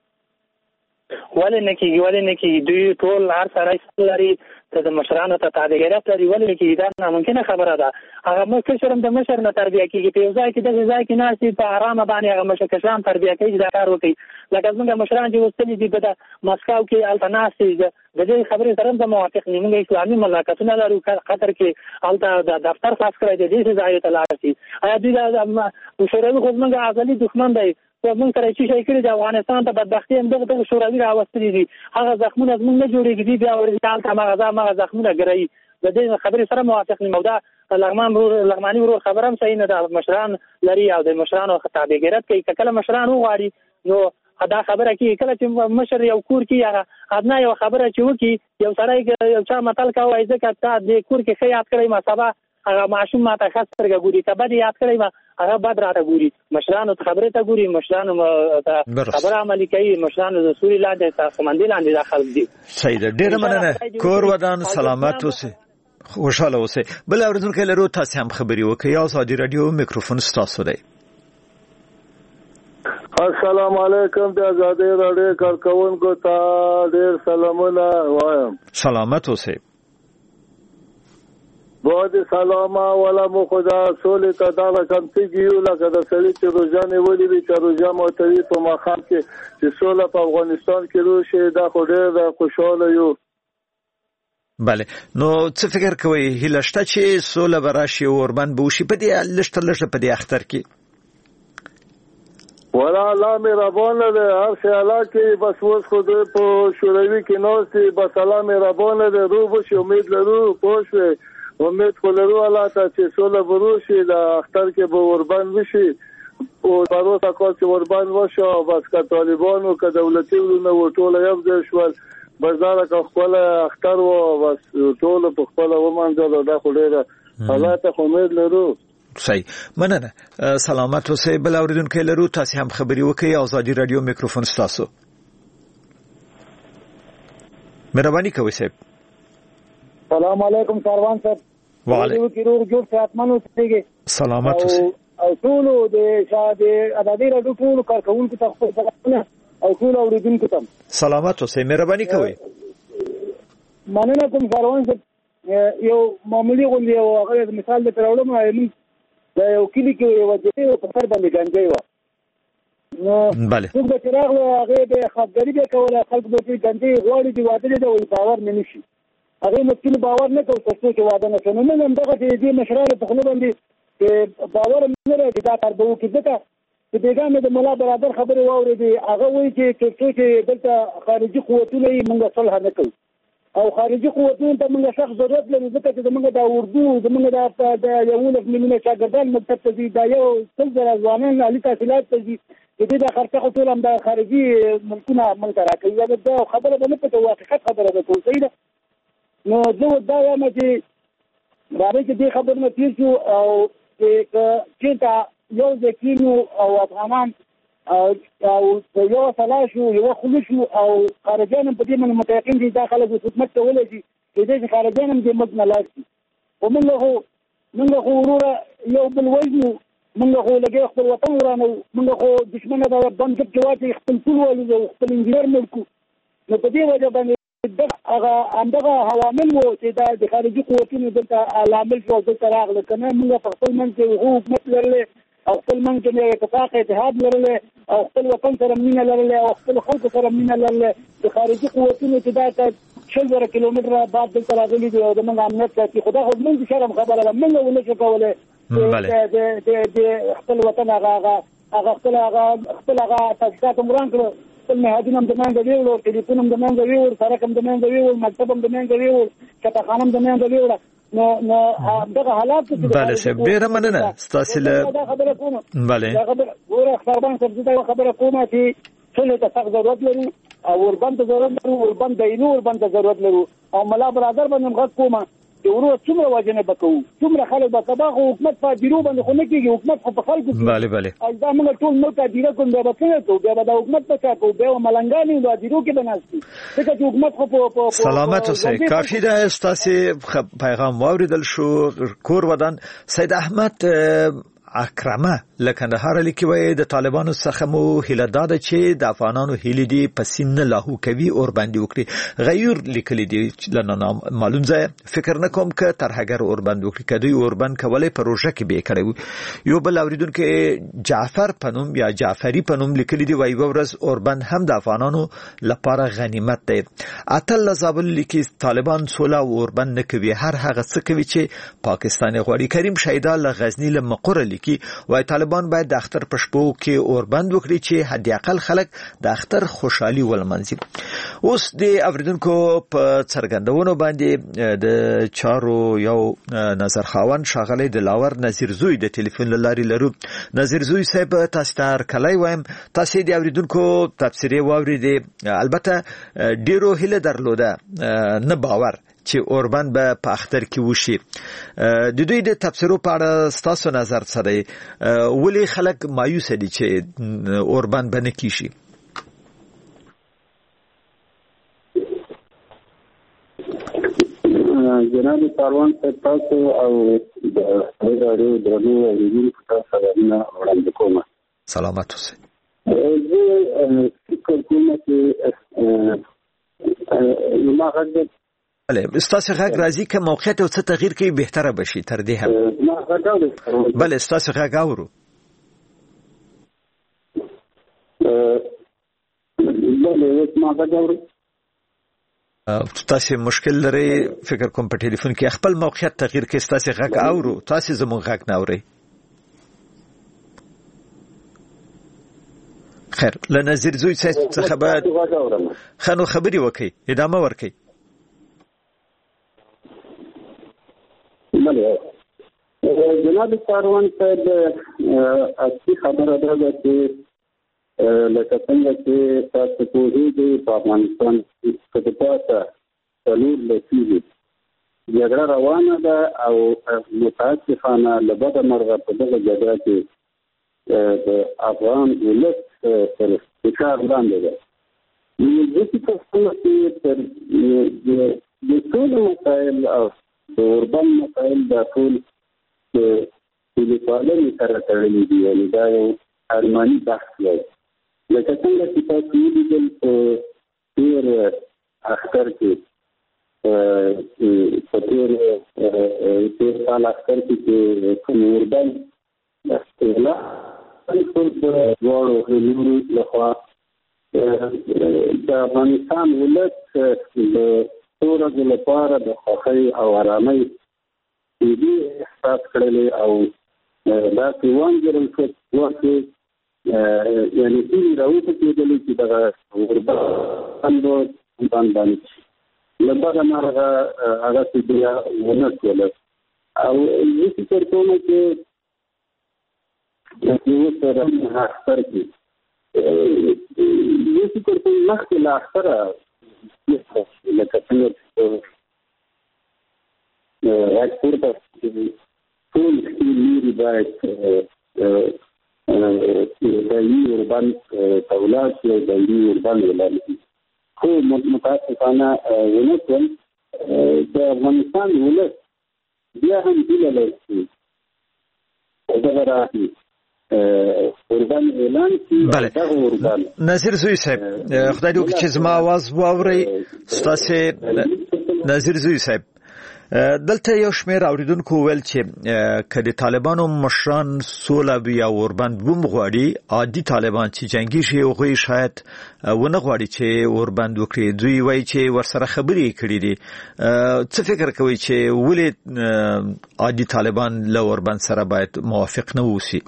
Speaker 20: ولې نه کې دوی ټول هر سره لري د مشرانو ته تابعیت لري ولې کې دا ناممکنه خبره ده هغه مشر د مشر نه تربیه کیږي په ځای کې د ځای کې ناسي په آرام باندې هغه مشکشان تربیه کوي دا کار وکړي لکه څنګه مشران چې وستلي دي په مسکو کې التناسي د دې خبرې سره د موافق نیمه اسلامي ملاقاتونه لرو قطر کې الته د دفتر خاص کړی د دې ځای ته لاړ شي ایا دوی د شوروي حکومت ازلي دښمن دی موږ سره چې شي کړی د افغانستان ته بدبختي هم دغه شوروي راوستلي دي هغه زخمونه موږ نه جوړېږي بیا ورته هغه زخمونه ګرایي د دې خبرې سره موافق نیمه دا لغمانی ورور خبره هم صحیح نه ده مشران لري او د مشرانو تابعیت کوي کله مشران وغواړي نو دا خبره کوي کله چې مشر یو کور کې هغه ادنا یو خبره چې وکي یو سړی یو چا متل کوي ځکه تا د کور کې خیاط کړی ما سبا هغه معشوم ماته خاصه ګوري کبه یاد کړی ما هغه بعد راته ګوري مشرانو ته خبره ته ګوري مشرانو خبره عملي کوي مشرانو د سوري لاندې تاسو باندې لاندې داخل دي
Speaker 3: صحیح ده ډیر مننه کور ودان سلامت اوسه خوشاله اوسه بل اوریدونکو لرو تاسو هم خبري وکي او ازادي رادیو میکروفون تاسو دی
Speaker 21: السلام علیکم د ازادي رادیو کارکونکو ته ډیر سلامونه وایم
Speaker 3: سلامت اوسه
Speaker 21: بود سلامه ولا مو خدا سولې ته دا رقم تیږي لکه د سړي چې روزانه ولې وي چې روزه موتوي په مخام کې چې سوله په افغانستان کې روشي دا خو ډېر خوشاله یو
Speaker 3: بله نو څه فکر کوي هلشته چې سوله براشي اوربند بوشي په دې لشته په دې اختر کې
Speaker 21: ولا الله مهربان دی هر څه علاقه بس وس خو په شوروي کې نوستي بس الله مهربان دی روح شي امید لرو پوښوي امید کولرو الله ته چې سوله وروشي د اختر کې به اوربند وشي او پروسه کول چې اوربند وشو بس که طالبانو که دولتي ورونه ټول یو ځای شول بازار که خپل اختر و بس ټول په خپل ومنځل دا خو ډېره الله ته امید لرو
Speaker 3: صحیح مننه سلامت اوسئ بل اوریدونکو لرو تاسو هم خبري وکړئ ازادي رادیو میکروفون تاسو مهرباني کوئ صاحب
Speaker 22: السلام علیکم کاروان صاحب
Speaker 3: وعلیکم سلامت اوسئ
Speaker 22: او ټول د شاده ازادي رادیو ټول کارکونکو ته خپل سلامونه او ټول اوریدونکو ته
Speaker 3: سلامت اوسئ مهرباني کوئ
Speaker 22: مننه کوم کاروان صاحب یو معمولی غونډه او هغه مثال د پرولم دا یو کلی کې یو ځای په سر باندې ګنجي و نو
Speaker 3: بله
Speaker 22: څنګه چې راغله هغه د خبرې به کوله خلک به ګنجي غوړي دی واده دی او باور نه نشي هغه مشکل باور نه کوي چې واده نه شنو نه دغه دې مشرانو په خپل باندې باور نه لري دا کار به وکړي ځکه چې بیګانه د ملا برابر خبره واوري هغه وایي چې دلته خارجي قوتونه یې موږ صلح نه کوي او خارجي قوتونو ته موږ سخت ضرورت لري ځکه چې موږ د اردو زموږ د یو لږ مليونه شاګردان مکتب ته دي دا یو څل زره ځوانان عالي تحصیلات ته دي چې د خرڅه ټول هم د خارجي ملکونه ملک راکوي دا خبره به نه پته واقعیت خبره ده ټول صحیح ده نو زه دا وایم چې راځي چې دې خبرونه تیر شو او چې تا یو ځکینو او افغانان او یو سلاشو یو خلشو او خارجان په دې باندې متيقن دي داخله د خدمت ته ولې چې دې خارجان هم دې مګ نه لاسي ومنه هو ورور یو بل وجه منه خو لګي خپل وطن ورانه منه خو دشمنه دا بند کې واچي خپل ټول ولې خپل انجنیر ملکو نو په دې وجه باندې هغه اندغه عوامل وو چې دا د خارجي قوتونو دلته عامل شو دلته راغله کنه موږ په خپل منځ کې حکومت لرله او خپل منځ کې اتفاق اتحاد لرله او خپل وطن سره مینه لرله او خپل خلک سره مینه لرله د خارجي قوتونو چې دا 60 کیلومتره بعد دلته راغلي دي او د موږ امنیت کې خدا خو موږ شرم خبره ده موږ ولې کوله د خپل وطن هغه خپل تاسیسات عمران کړو، خپل نهادونه هم د منځه ویوړو، ټلیفون هم د منځه ویوړ، سړک هم د منځه ویوړ، مکتب هم د منځه ویوړ، کتابخانه هم د منځه ویوړه. نو دغه حالات
Speaker 3: بله صاحب ډېره مننه ستاسې له
Speaker 22: خبره کوم.
Speaker 3: بله
Speaker 22: ګوره خبربان صاحب زه دا خبره کوم چې څه ته سخت ضرورت لرو او اوربند ته ضرورت لرو، اوربند دینو اوربند ته ضرورت لرو. او ملا برادر باندې غږ کوم چې ورو څومره وجنه بکو، څومره خلک بکبا خو حکومت په دیرو باندې خو نه کېږي، حکومت خو په خلکو
Speaker 3: بله
Speaker 22: دا موږ ټول ملک دیره کوم بیا به څنګه کوو، بیا به د حکومت په چا کوو، بیا ملنګانې د دیرو کې به ناست دي ځکه چې حکومت خو په
Speaker 3: سلامت اوسئ. کافي ده ستاسې پیغام واورېدل شو. کور ودان سید احمد اکرمه له کندهار لیکي وایي د طالبانو څخه مو هیله داده چې د افغانانو هیلې دي په سین نه لاهو کوي اور باندې وکړي. غیر لیکلي دي لنه معلوم ځای فکر نه کوم که ترهګر اور باندې وکړي کدی اور باندې کولای پروژه کې به کړو. یو بل اوریدونکو جعفر پنوم یا جعفری پنوم لیکلي دي وایي ورځ اور باندې هم د افغانانو لپاره غنیمت دی. اتل لزابل لیکي طالبان سولا اور باندې نه کوي، هر هغه څه کوي چې پاکستان غواړي. کریم شیدا له غزنی له مقر کی وای طالبان باید د اختر پښپو کې اور بند وکړي چې حد اقل خلک د اختر خوشحالي ولمنځي. اوس د اوریدونکو په څرګندونو باندې د چارو یو نظر خاون شاغلی د لاور نظیر زوی د ټلیفون لاري لرو. نظیر زوی صاحب تاسو ته کله وایم تاسو د اوریدونکو تفسیري واورېدي، البته ډیرو هله درلوده نه باور چې اوربند به په اختر کې وشي. د دوی د تفسیرو په اړه ستاسو نظر څه دی؟ ولې خلک مایوس دي چې اوربند به نه کیږي؟
Speaker 4: جناب کاروان صاحب تاسو او د رادیو درنو اوریدونکو ته سلامونه وړاندې کوم.
Speaker 3: سلامت اوسئ.
Speaker 4: زه فکر کوم چې ما غږ
Speaker 3: ستاسو غږ راځي که موقعیت او څه تغییر کوي بهتره بشي تر دې هم. بله ستاسو غږ اورو.
Speaker 4: بله اوس ما غږ اورو.
Speaker 3: تاسو مشکل لري فکر کوم په ټلیفون کې خپل موقعیت تغییر کې ستاسو غږ اورو، تاسو زموږ غږ نه اورئ. خیر له نظیر زوی څخه بعد خنو خبري وکي ادامه ورکي.
Speaker 4: جناب کاروان صاحب اصلي خبره ده چې لکه څنګه چې تاسو پوهیږئ په افغانستان کې د پاسه څلور لسیږي جګړه روانه ده او متاسفانه له بده مرغه په دغه جګړه کې د افغان ولس تر فشار لاندې ده. زه فکر کوم چې د ټولو مسایل او د اوربند مسایل دا ټول د پولیسوالانو سره تړلي دي، یعنې دا یو ارماني بحث دی. لکه څنګه چې تاسو ولیدل په تېر اختر کې په تېر سال اختر کې چې کوم اوربند استعمال د دواړو هیلو لخوا د افغانستان ولس د ورځې لپاره د خوښۍ او آرامۍ دې احساس کړلی او داسې وانګېرل شو چې یعنې ټولې راوټوکېدلې چې دغه اوربند باندې له بده مرغه هغسې بیا ونه شوله. او زه فکر کوم چې اوس اختر کې زه فکر کوم مخکې له اختره لکه څنګه راکپورته ټول لري باید دایمي اوربند ته ولاړ شي او دایمي اوربند ولاړ شي. خو متاسفانه ونه شول. د افغانستان ولس بیا هم هیله لري چې دغه راځي اوربند اعلان شي. دغه اوربند
Speaker 3: نظیر زوی صاحب خدای دې وکړي چې زما आवाज واورئ. ستاسو نظیر زوی صاحب دلته یو شمېر اوریدونکو ویل چې که د طالبانو مشران سوله یا اوربند وغواړي عادي طالبان چې جنگي شي هغوی شاید ونه غواړي چې اوربند وکړي. دوی وایي چې ورسره خبرې کړي دي. څه فکر کوي چې ولې عادي طالبان له اوربند سره باید موافق نه اوسي؟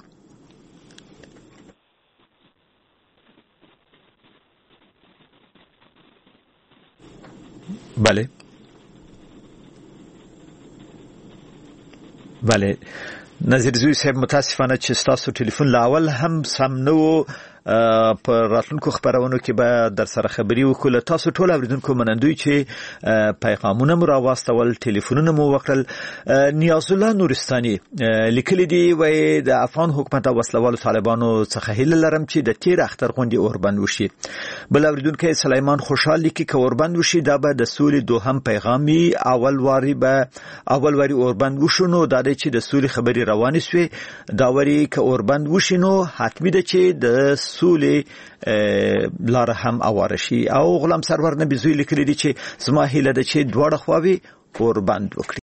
Speaker 3: بله نظیر زوی صاحب متاسفانه چې ستاسو ټلیفون لاول هم سم نه و. په راتلونکو خبرونو کې به در سره خبري وکړو. تاسو ټول اوریدونکو منندوی چې پیغامونه مو راواستول، ټلیفونونه مو وکړل. نیاز الله نورستاني لیکلي دي وای د افغان حکومت او وسلوالو طالبانو څخه هیله لرم چې د تیر اختر غونډې اوربند وشي. بل اوریدونکو سلیمان خوشحال لیکي که اوربند وشي دا به د سولې دوهم پیغامي اول واری اوربند وشونو دا د چې د سولې خبري روانې سوي. دا وری که اوربند وشینو حتمی ده چې د سولې لار هم اواره شي. او غلام سرور نبی زوی لیکلی دی چې زما هیله ده چې دواړه خواوې اوربند وکړي.